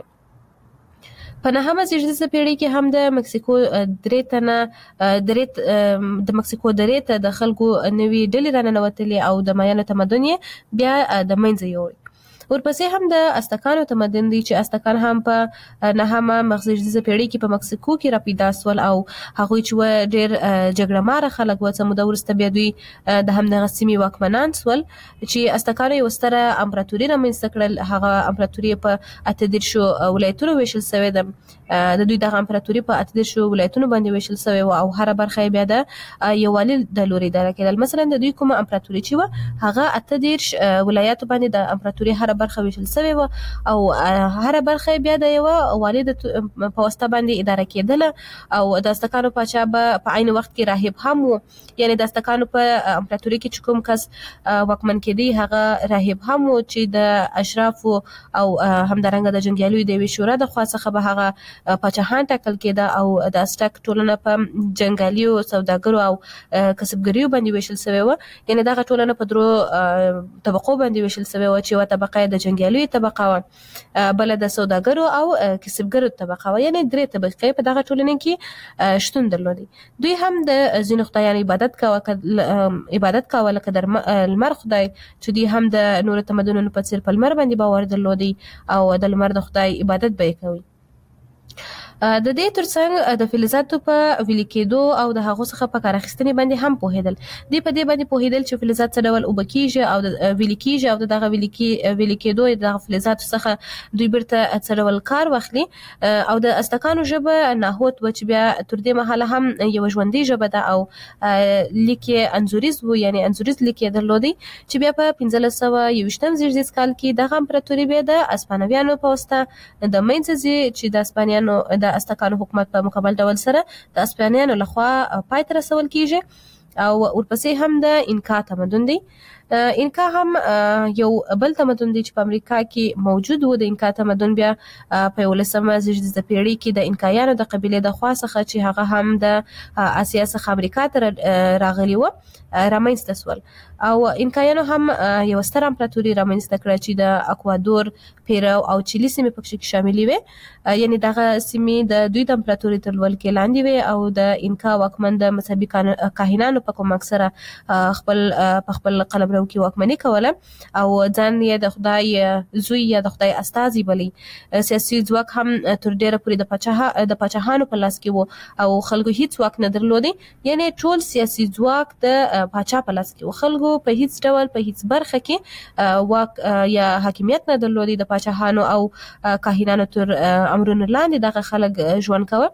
په نهمه زیږدیزه پیړۍ کې هم د مکسیکو درې تنه درې د مکسیکو درې ته د خلکو نوي ډلې راننوتلې او د مایانو تمدن یې بیا د منځه یوړ. ورپسې هم د ازتکانو تمدن دی چې ازتکان هم په نهمه مخزیږدیزه پیړۍ کې په مکسیکو کې را پیدا سول او هغوی چې ډېر جګړه ماره خلک و څه موده وروسته بیا دوی د همدغه سیمې واکمنان سول چې ازتکانو یو ستره امپراتوري رامنځته کړل. هغه امپراتوري په اته دېرشو ولایتونو ویشل شوې ده. د دوی دغه امپراتوري په اته دېرشو ولایتونو باندې ویشل شوې وه او هره برخه یې بیا د یووالي د لوري اداره کېدل. مثلا د دوی کومه امپراتوري چې وه هغه اته دېرش ولایاتو باندې د امپراتوري هره برخه ویشل شوی و او هر برخه بیا د یو والد په واسطه باندې اداره کېدله او د ازتکانو پاچا به په عین وخت کې راهب هم و. یعنی د ازتکانو په امپراتوري کې چې کوم کس واکمن کېدی هغه راهب هم و چې د اشراف او همدارنګه د جنګیالیو د یوې شورا د خوا څخه به هغه پاچاهان ټاکل کېده او د ازتک ټولنه په جنګیالیو، سوداګرو او کسبګریو باندې ویشل شوی و. یعنی دغه ټولنه په درو طبقو باندې ویشل شوی و چې یوه طبقه د جنګیالیو طبقه وه، بله د سوداګرو او کسبګرو طبقه وه. یعنی درې طبقې په دغه ټولنه کې شتون درلودی. دوی هم د ځینو خدایانو عبادت کاوه عبادت کاوه لکه د لمر خدای چې دوی هم د نورو تمدنونو په څیر په لمر باندې باور درلودی او د لمر د خدای عبادت به یې کوي. د دې ترڅنګ د فلزاتو په ویلي کېدو او د هغو څخه په کار اخیستنې باندې هم پوهېدل. دوی په دې باندې پوهېدل چې فلزات څه ډول اوبه کېږي او د ویلي کېږي او د دغه ویلي کېدو د دغه فلزاتو څخه دوی بیرته څه ډول کار واخلي. او د ازتکانو ژبه ناهوت و چې بیا تر دې مهاله هم یوه ژوندۍ ژبه ده او لیک یې انځوریز و، یعنی انځوریز لیک یې درلودی چې بیا په پنځلس سوه یوویشتم زیږدیز کال کې دغه امپراتوري بیا د اسپانویانو په واسطه د منځه ځي چې د اسپانیانو د ازتکانو حکومت په مکمل ډول سره د اسپانیانو لخوا پای ته رسول کیږي. او ورپسې هم د انکا تمدن دی. انکا هم یو بل تمدن دی چې په امریکا کې موجود و. د انکا تمدن بیا په یولسمه زیږدیزه پیړۍ کې د انکایانو د قبیلې د خوا څخه چې هغه هم د اسیا څخه امریکا ته راغلي و رامنځته سول. او انکایانو هم یو ستر امپراتوري رامنځته کړه چې د اکوادور، پیرو او چیلي سیمې پکې کې شاملې وې. یعنی دغه سیمې د دوی د امپراتوري تر ولکې لاندې وې او د انکا واکمن د مذهبي کاهنانو په کوم اکثره خپل په خپل قلمرو کې واکمني کوله او ځان یې د خدای زوی یا د خدای استازي بلی. سیاسي ځواک هم تر ډیره پورې د پاچا د پاچاهانو په لاس کې و او خلکو هیڅ واک نه درلودي. یعنی ټول سیاسي ځواک د پاچا په لاس کې و. خلکو په هیڅ ډول په هیڅ برخه کې واک یا حاکمیت نه درلودي. د پاچاهانو او کاهنانو تر امرونو لاندې دغه خلک ژوند کوه.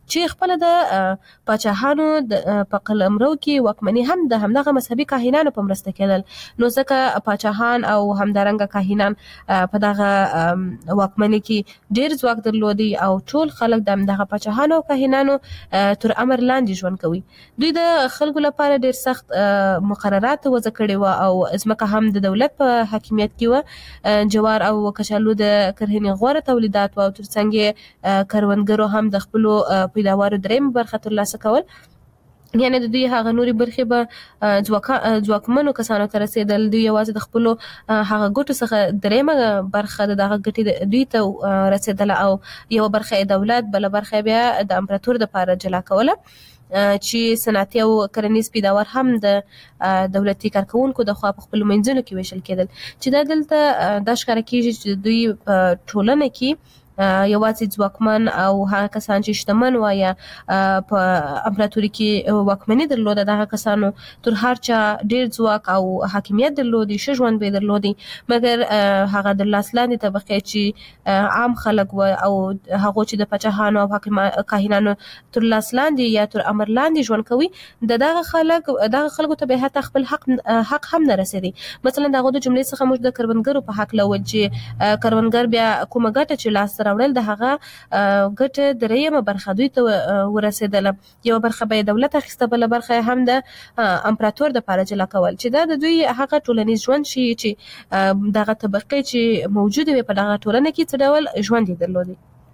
چې خپل د پاچاهانو په قلمرو کې واکمني هم د همدغه مذهبي کاهنانو په مرسته کېدل. نو ځکه پاچاهان او همدارنګه کاهنان په دغه واکمني کې ډیر ځواک درلودي او ټول خلک د همدغه پاچاهانو او کاهنانو تر امر لاندې ژوند کوي. دوی د خلکو لپاره ډیر سخت مقررات وضع کړي و او ځمکه هم د دولت په حاکمیت کې و. جوار او کچالو د کرهنې غوره تولیدات او ترڅنګ کروندګرو هم د خپل پیداوارو درېیم برخه ترلاسه کول. یعنی د دوی هغه نوري برخې به ځواکمنو کسانو ته رسیدل. دوی یوازې د خپل هغه ګټو څخه درېیمه برخه د هغه ګټې دوی ته رسیدل او یو برخه دولت بل برخه بیا د امپراتور د لپاره جلا کوله چې صنعتي او کرنیز پیداوار هم د دولتي کارکونکو د خوا په خپل منځونو کې ویشل کېدل. چې دا دلته د ښکار کېږي چې دوی په ټولنه کې یوازې ځواکمن او هغه کسان چې شتمن و یا په امپراتوري کې واکمني درلوده دغه کسانو تر هر چا ډیر ځواک او حاکمیت درلودي، ښه ژوند به درلودي، مګر هغه د لاس لاندې طبقې چې عام خلک و او هغه چې د پاچاهانو او کاهنانو تر لاس لاندې یا تر امر لاندې ژوند کوي د دغه خلک دغه خلکو ته به حتی خپل حق حق هم نه رسیدي. مثلا دغه د جملې څخه موږ د کروندګرو په حق لول چې کروندګر بیا کومه ګټه چې لاس راوړل د هغه ګټه درېیمه برخه دوی ته ورسېدله. یو برخه به دولت اخیسته، بل برخه هم د امپراتور د لپاره جلا کول چې دا د دوی هغه ټولنیز ژوند شي چې دغه طبقې چې موجوده وي په دغه ټولنه کې څه ډول ژوند درلودي.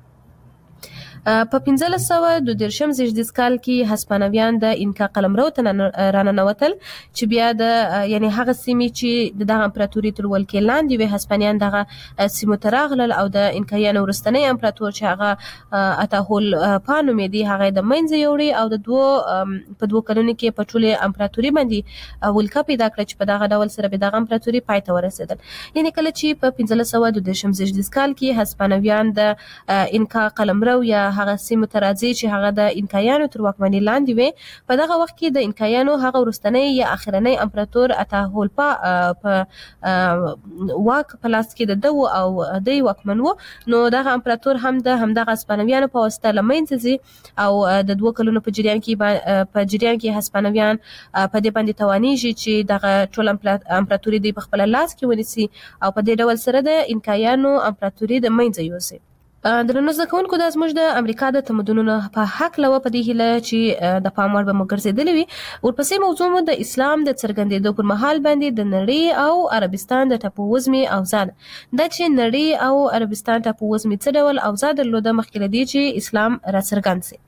په پنځلس سوه دوه دېرشم زیږدیز کال کې هسپانویان د انکا قلمرو ته راننوتل چې بیا د یعنی هغه سیمې چې د دغه امپراتوري تر ولکې لاندې وي هسپانیان دغه سیمو ته راغلل او د انکایانو وروستنی امپراتور چې هغه اتاهول پانو مې دی هغه د منځه یوړي او د دوه په دوه کلونو کې په ټولې امپراتوري باندې ولکه پیدا کړه چې په دغه ډول سره به دغه امپراتوري پای ته ورسېدل. یعنی کله چې په پنځلس سوه دوه دېرشم زیږدیز کال کې هسپانویان د انکا قلمرو یا هغه سیمه ته راځي چې هغه د انکایانو تر واکمنۍ لاندې وي، په دغه وخت کې د انکایانو هغه وروستنی یا اخرنی امپراتور اتاهولپا په واک په لاس کې د دو او د واکمن وو. نو دغه امپراتور هم د همدغه هسپانویانو په واسطه لمنځه ځي او د دوه کلونو په جریان کې په جریان کې هسپانویان په دې باندې توانیږي چې دغه ټول امپراتوري دی په خپل لاس کې ونیسي او په دې ډول سره د انکایانو امپراتوري د منځه یوسي. درنو زده کوونکو دا زموږ د امریکا د تمدنونو په حق لوه په دې هیله چې د پام وړ به مو ګرځېدلې وي. ورپسې موضوع مو د اسلام د څرګندېدو پر مهال باندې د نړۍ او عربستان د ټاپووزمې اوضاع ده. دا چې نړۍ او عربستان ټاپووزمې څه ډول اوضاع درلوده مخکې له دې چې اسلام راڅرګند سي.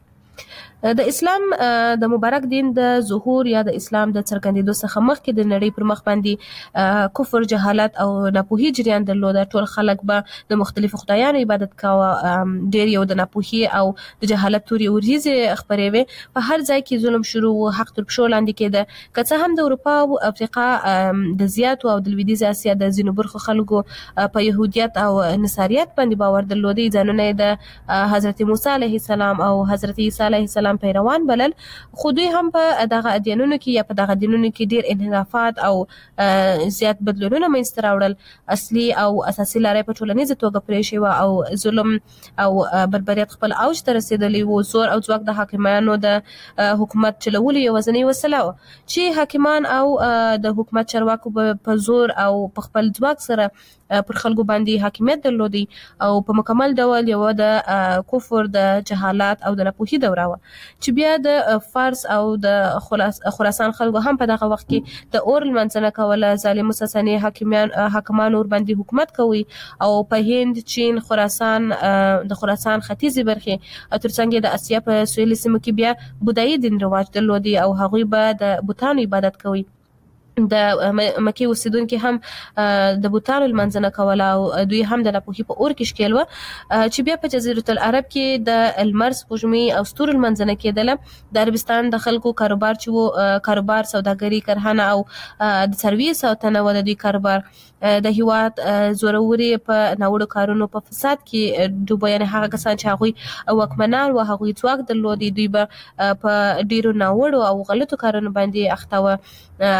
د اسلام د مبارک دین د ظهور یا د اسلام د څرګندېدو څخه مخکې د نړۍ پر مخ باندې کفر، جهالت او ناپوهي جریان درلوده. ټول خلک به د مختلفو خدایانو عبادت کاوه، ډېر یو د ناپوهي او د جهالت تورې وریځې خپرې وې. په هر ځای کې ظلم شروع و، حق تر پښو لاندې کېده. که څه هم د اروپا او افریقا د زیاتو او د لویدیځ اسیا د ځینو برخو خلکو په یهودیت او نصاریت باندې باور درلودي، ځانونه یې د حضرت موسی علیه السلام او حضرت عیسی علیه السلام پیروان بلل، خو دوی هم په دغه ادیانونو کې یا په دغه دینونو کې ډیر انحرافات او زیات بدلونونه منځته راوړل. اصلي او اساسي لارې په ټولنیزه توګه پرې شوه او ظلم او بربریت خپل اوج ته رسېدلی و. زور او ځواک د حاکمانو د حکومت چلولو یوازینۍ وسیله وه چې حاکمان او د حکومت چارواکو په زور او په خپل ځواک سره پر خلکو باندې حاکمیت درلودي او په مکمل ډول یو د کفر، د جهالت او د ناپوهي دوره وه چې بیا د فارس او د خراسان خلکو هم په دغه وخت کې د اور لمانځنه کوله. ظالم ساساني حاکمان حاکمان ور باندې حکومت کوي او په هند، چین، خراسان د خراسان ختیځې برخې ترڅنګ د اسیا په سویلي سیمو کې بیا بودایي دین رواج درلودي او هغوی به د بوتانو عبادت کوي. د مکې اوسیدونکي هم د بوتانو لمانځنه کوله او دوی هم د ناپوهي په اور کې ښکېل وه چې بیا په جزیرة العرب کې د لمر، سپوږمۍ او ستورو لمانځنه کېدله. د عربستان د خلکو کاروبار چې و کاروبار، سوداګري، کرهنه او د څارویو ساتنه و د دوی کاروبار. د هیواد زوروري په ناوړو کارونو په فساد کې ډوبه، یعنې هغه کسان چې هغوی واکمنان و هغوی ځواک درلودي دوی به په ډیرو ناوړو او غلطو کارونو باندې اخته وه. هغه خلک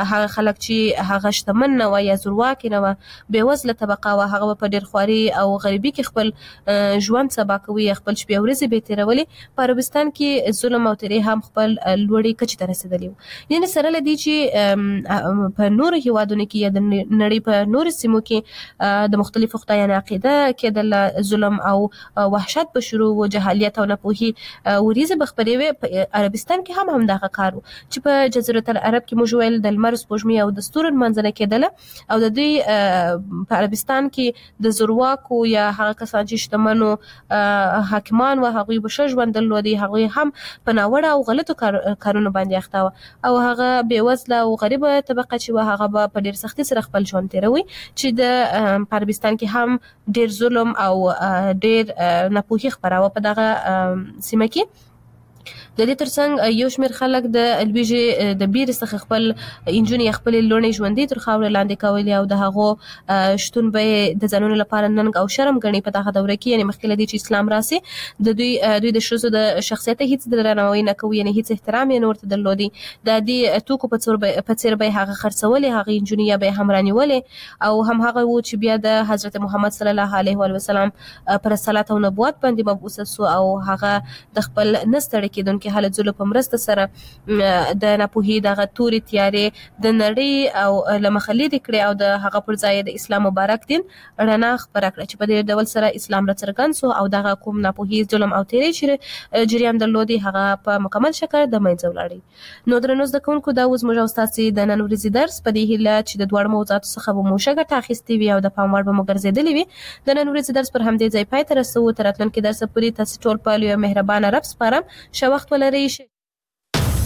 خلک چې هغه شتمن نه و یا زورواکي نه و بې وزله طبقه و هغه په ډېر خواري او غریبي کې خپل ژوند سبا کوي خپل شپې ورځې به تیرولې په عربستان کې ظلم او تیرې هم خپل لوړې کچې ته رسیدلی و یعنې سره له دې چې په نورو هیوادونو کې یا د نړۍ په نورو سیمو کې د مختلفو خدایانو عقیده کېدله ظلم او وحشت به شروع و جهالیت او ناپوهي وریځې به خپرې وې په عربستان کې هم همدغه کار و چې په جزیرة العرب کې موږ ویل د لمر سپوږمۍ او د ستورو لمانځنه کېدله او د دوی په عربستان کې د زورواکو یا هغه کسان چې شتمنو حاکمان و هغوی به ښه ژوند درلودی هغوی هم په ناوړه او غلطو کارونو باندې اخته وه او هغه بې وزله او غریبه طبقه چې وه هغه به په ډېر سختي سره خپل ژوند تېروي چې د په عربستان کې هم ډېر ظلم او ډېر ناپوهي خپراوه په دغه سیمه کې د دې ترڅنګ یو شمېر خلک د لویږي د بیرې څخه خپل نجونې خپلې لوڼې ژوندۍ تر خاورې لاندې کولې او د هغو شتون به یې د ځانونو لپاره ننګ او شرم ګڼي په دغه دوره کې یعنې مخکې له دې چې اسلام راسي د دوی دوی د ښځو د شخصیت هیڅ درناوی نه کوي یعنې هیڅ احترام یې نه ورته درلودی د عادي توکو په څېر به یې هغه خرڅولې هغې نجونې یا به یې هم رانیولې او هم هغه و چې بیا د حضرت محمد صلی الله علیه وسلم پر رسالت او نبوت باندې مبعوث سو او هغه د خپل نه ستړی کېدونکي حالت ظلم په مرسته سره د ناپوهي دغه تورې تیارې د نړۍ او له مخه لرې کړې او د هغه پر ځای د اسلام مبارک دین رڼا خپره کړه چې په دې ډول سره اسلام راڅرګند سو او دغه کوم ناپوهي ظلم او تیرې چې جریان درلودي هغه په مکمل شکل د منځه ولاړی نو درنو زده کوونکو دا اوس موږ او ستاسې د نن ورځې درس په دې هیله چې د دواړو موضوعاتو څخه به مو ښه ګټه اخیستې وي او د پام وړ به مو ګرځېدلې وي د نن ورځې درس پر همدې ځای پای ته رسوو تر راتلونکي درسه پورې تاسې ټول په لویه مهربانه رب سپارم ښه وخت ولرئ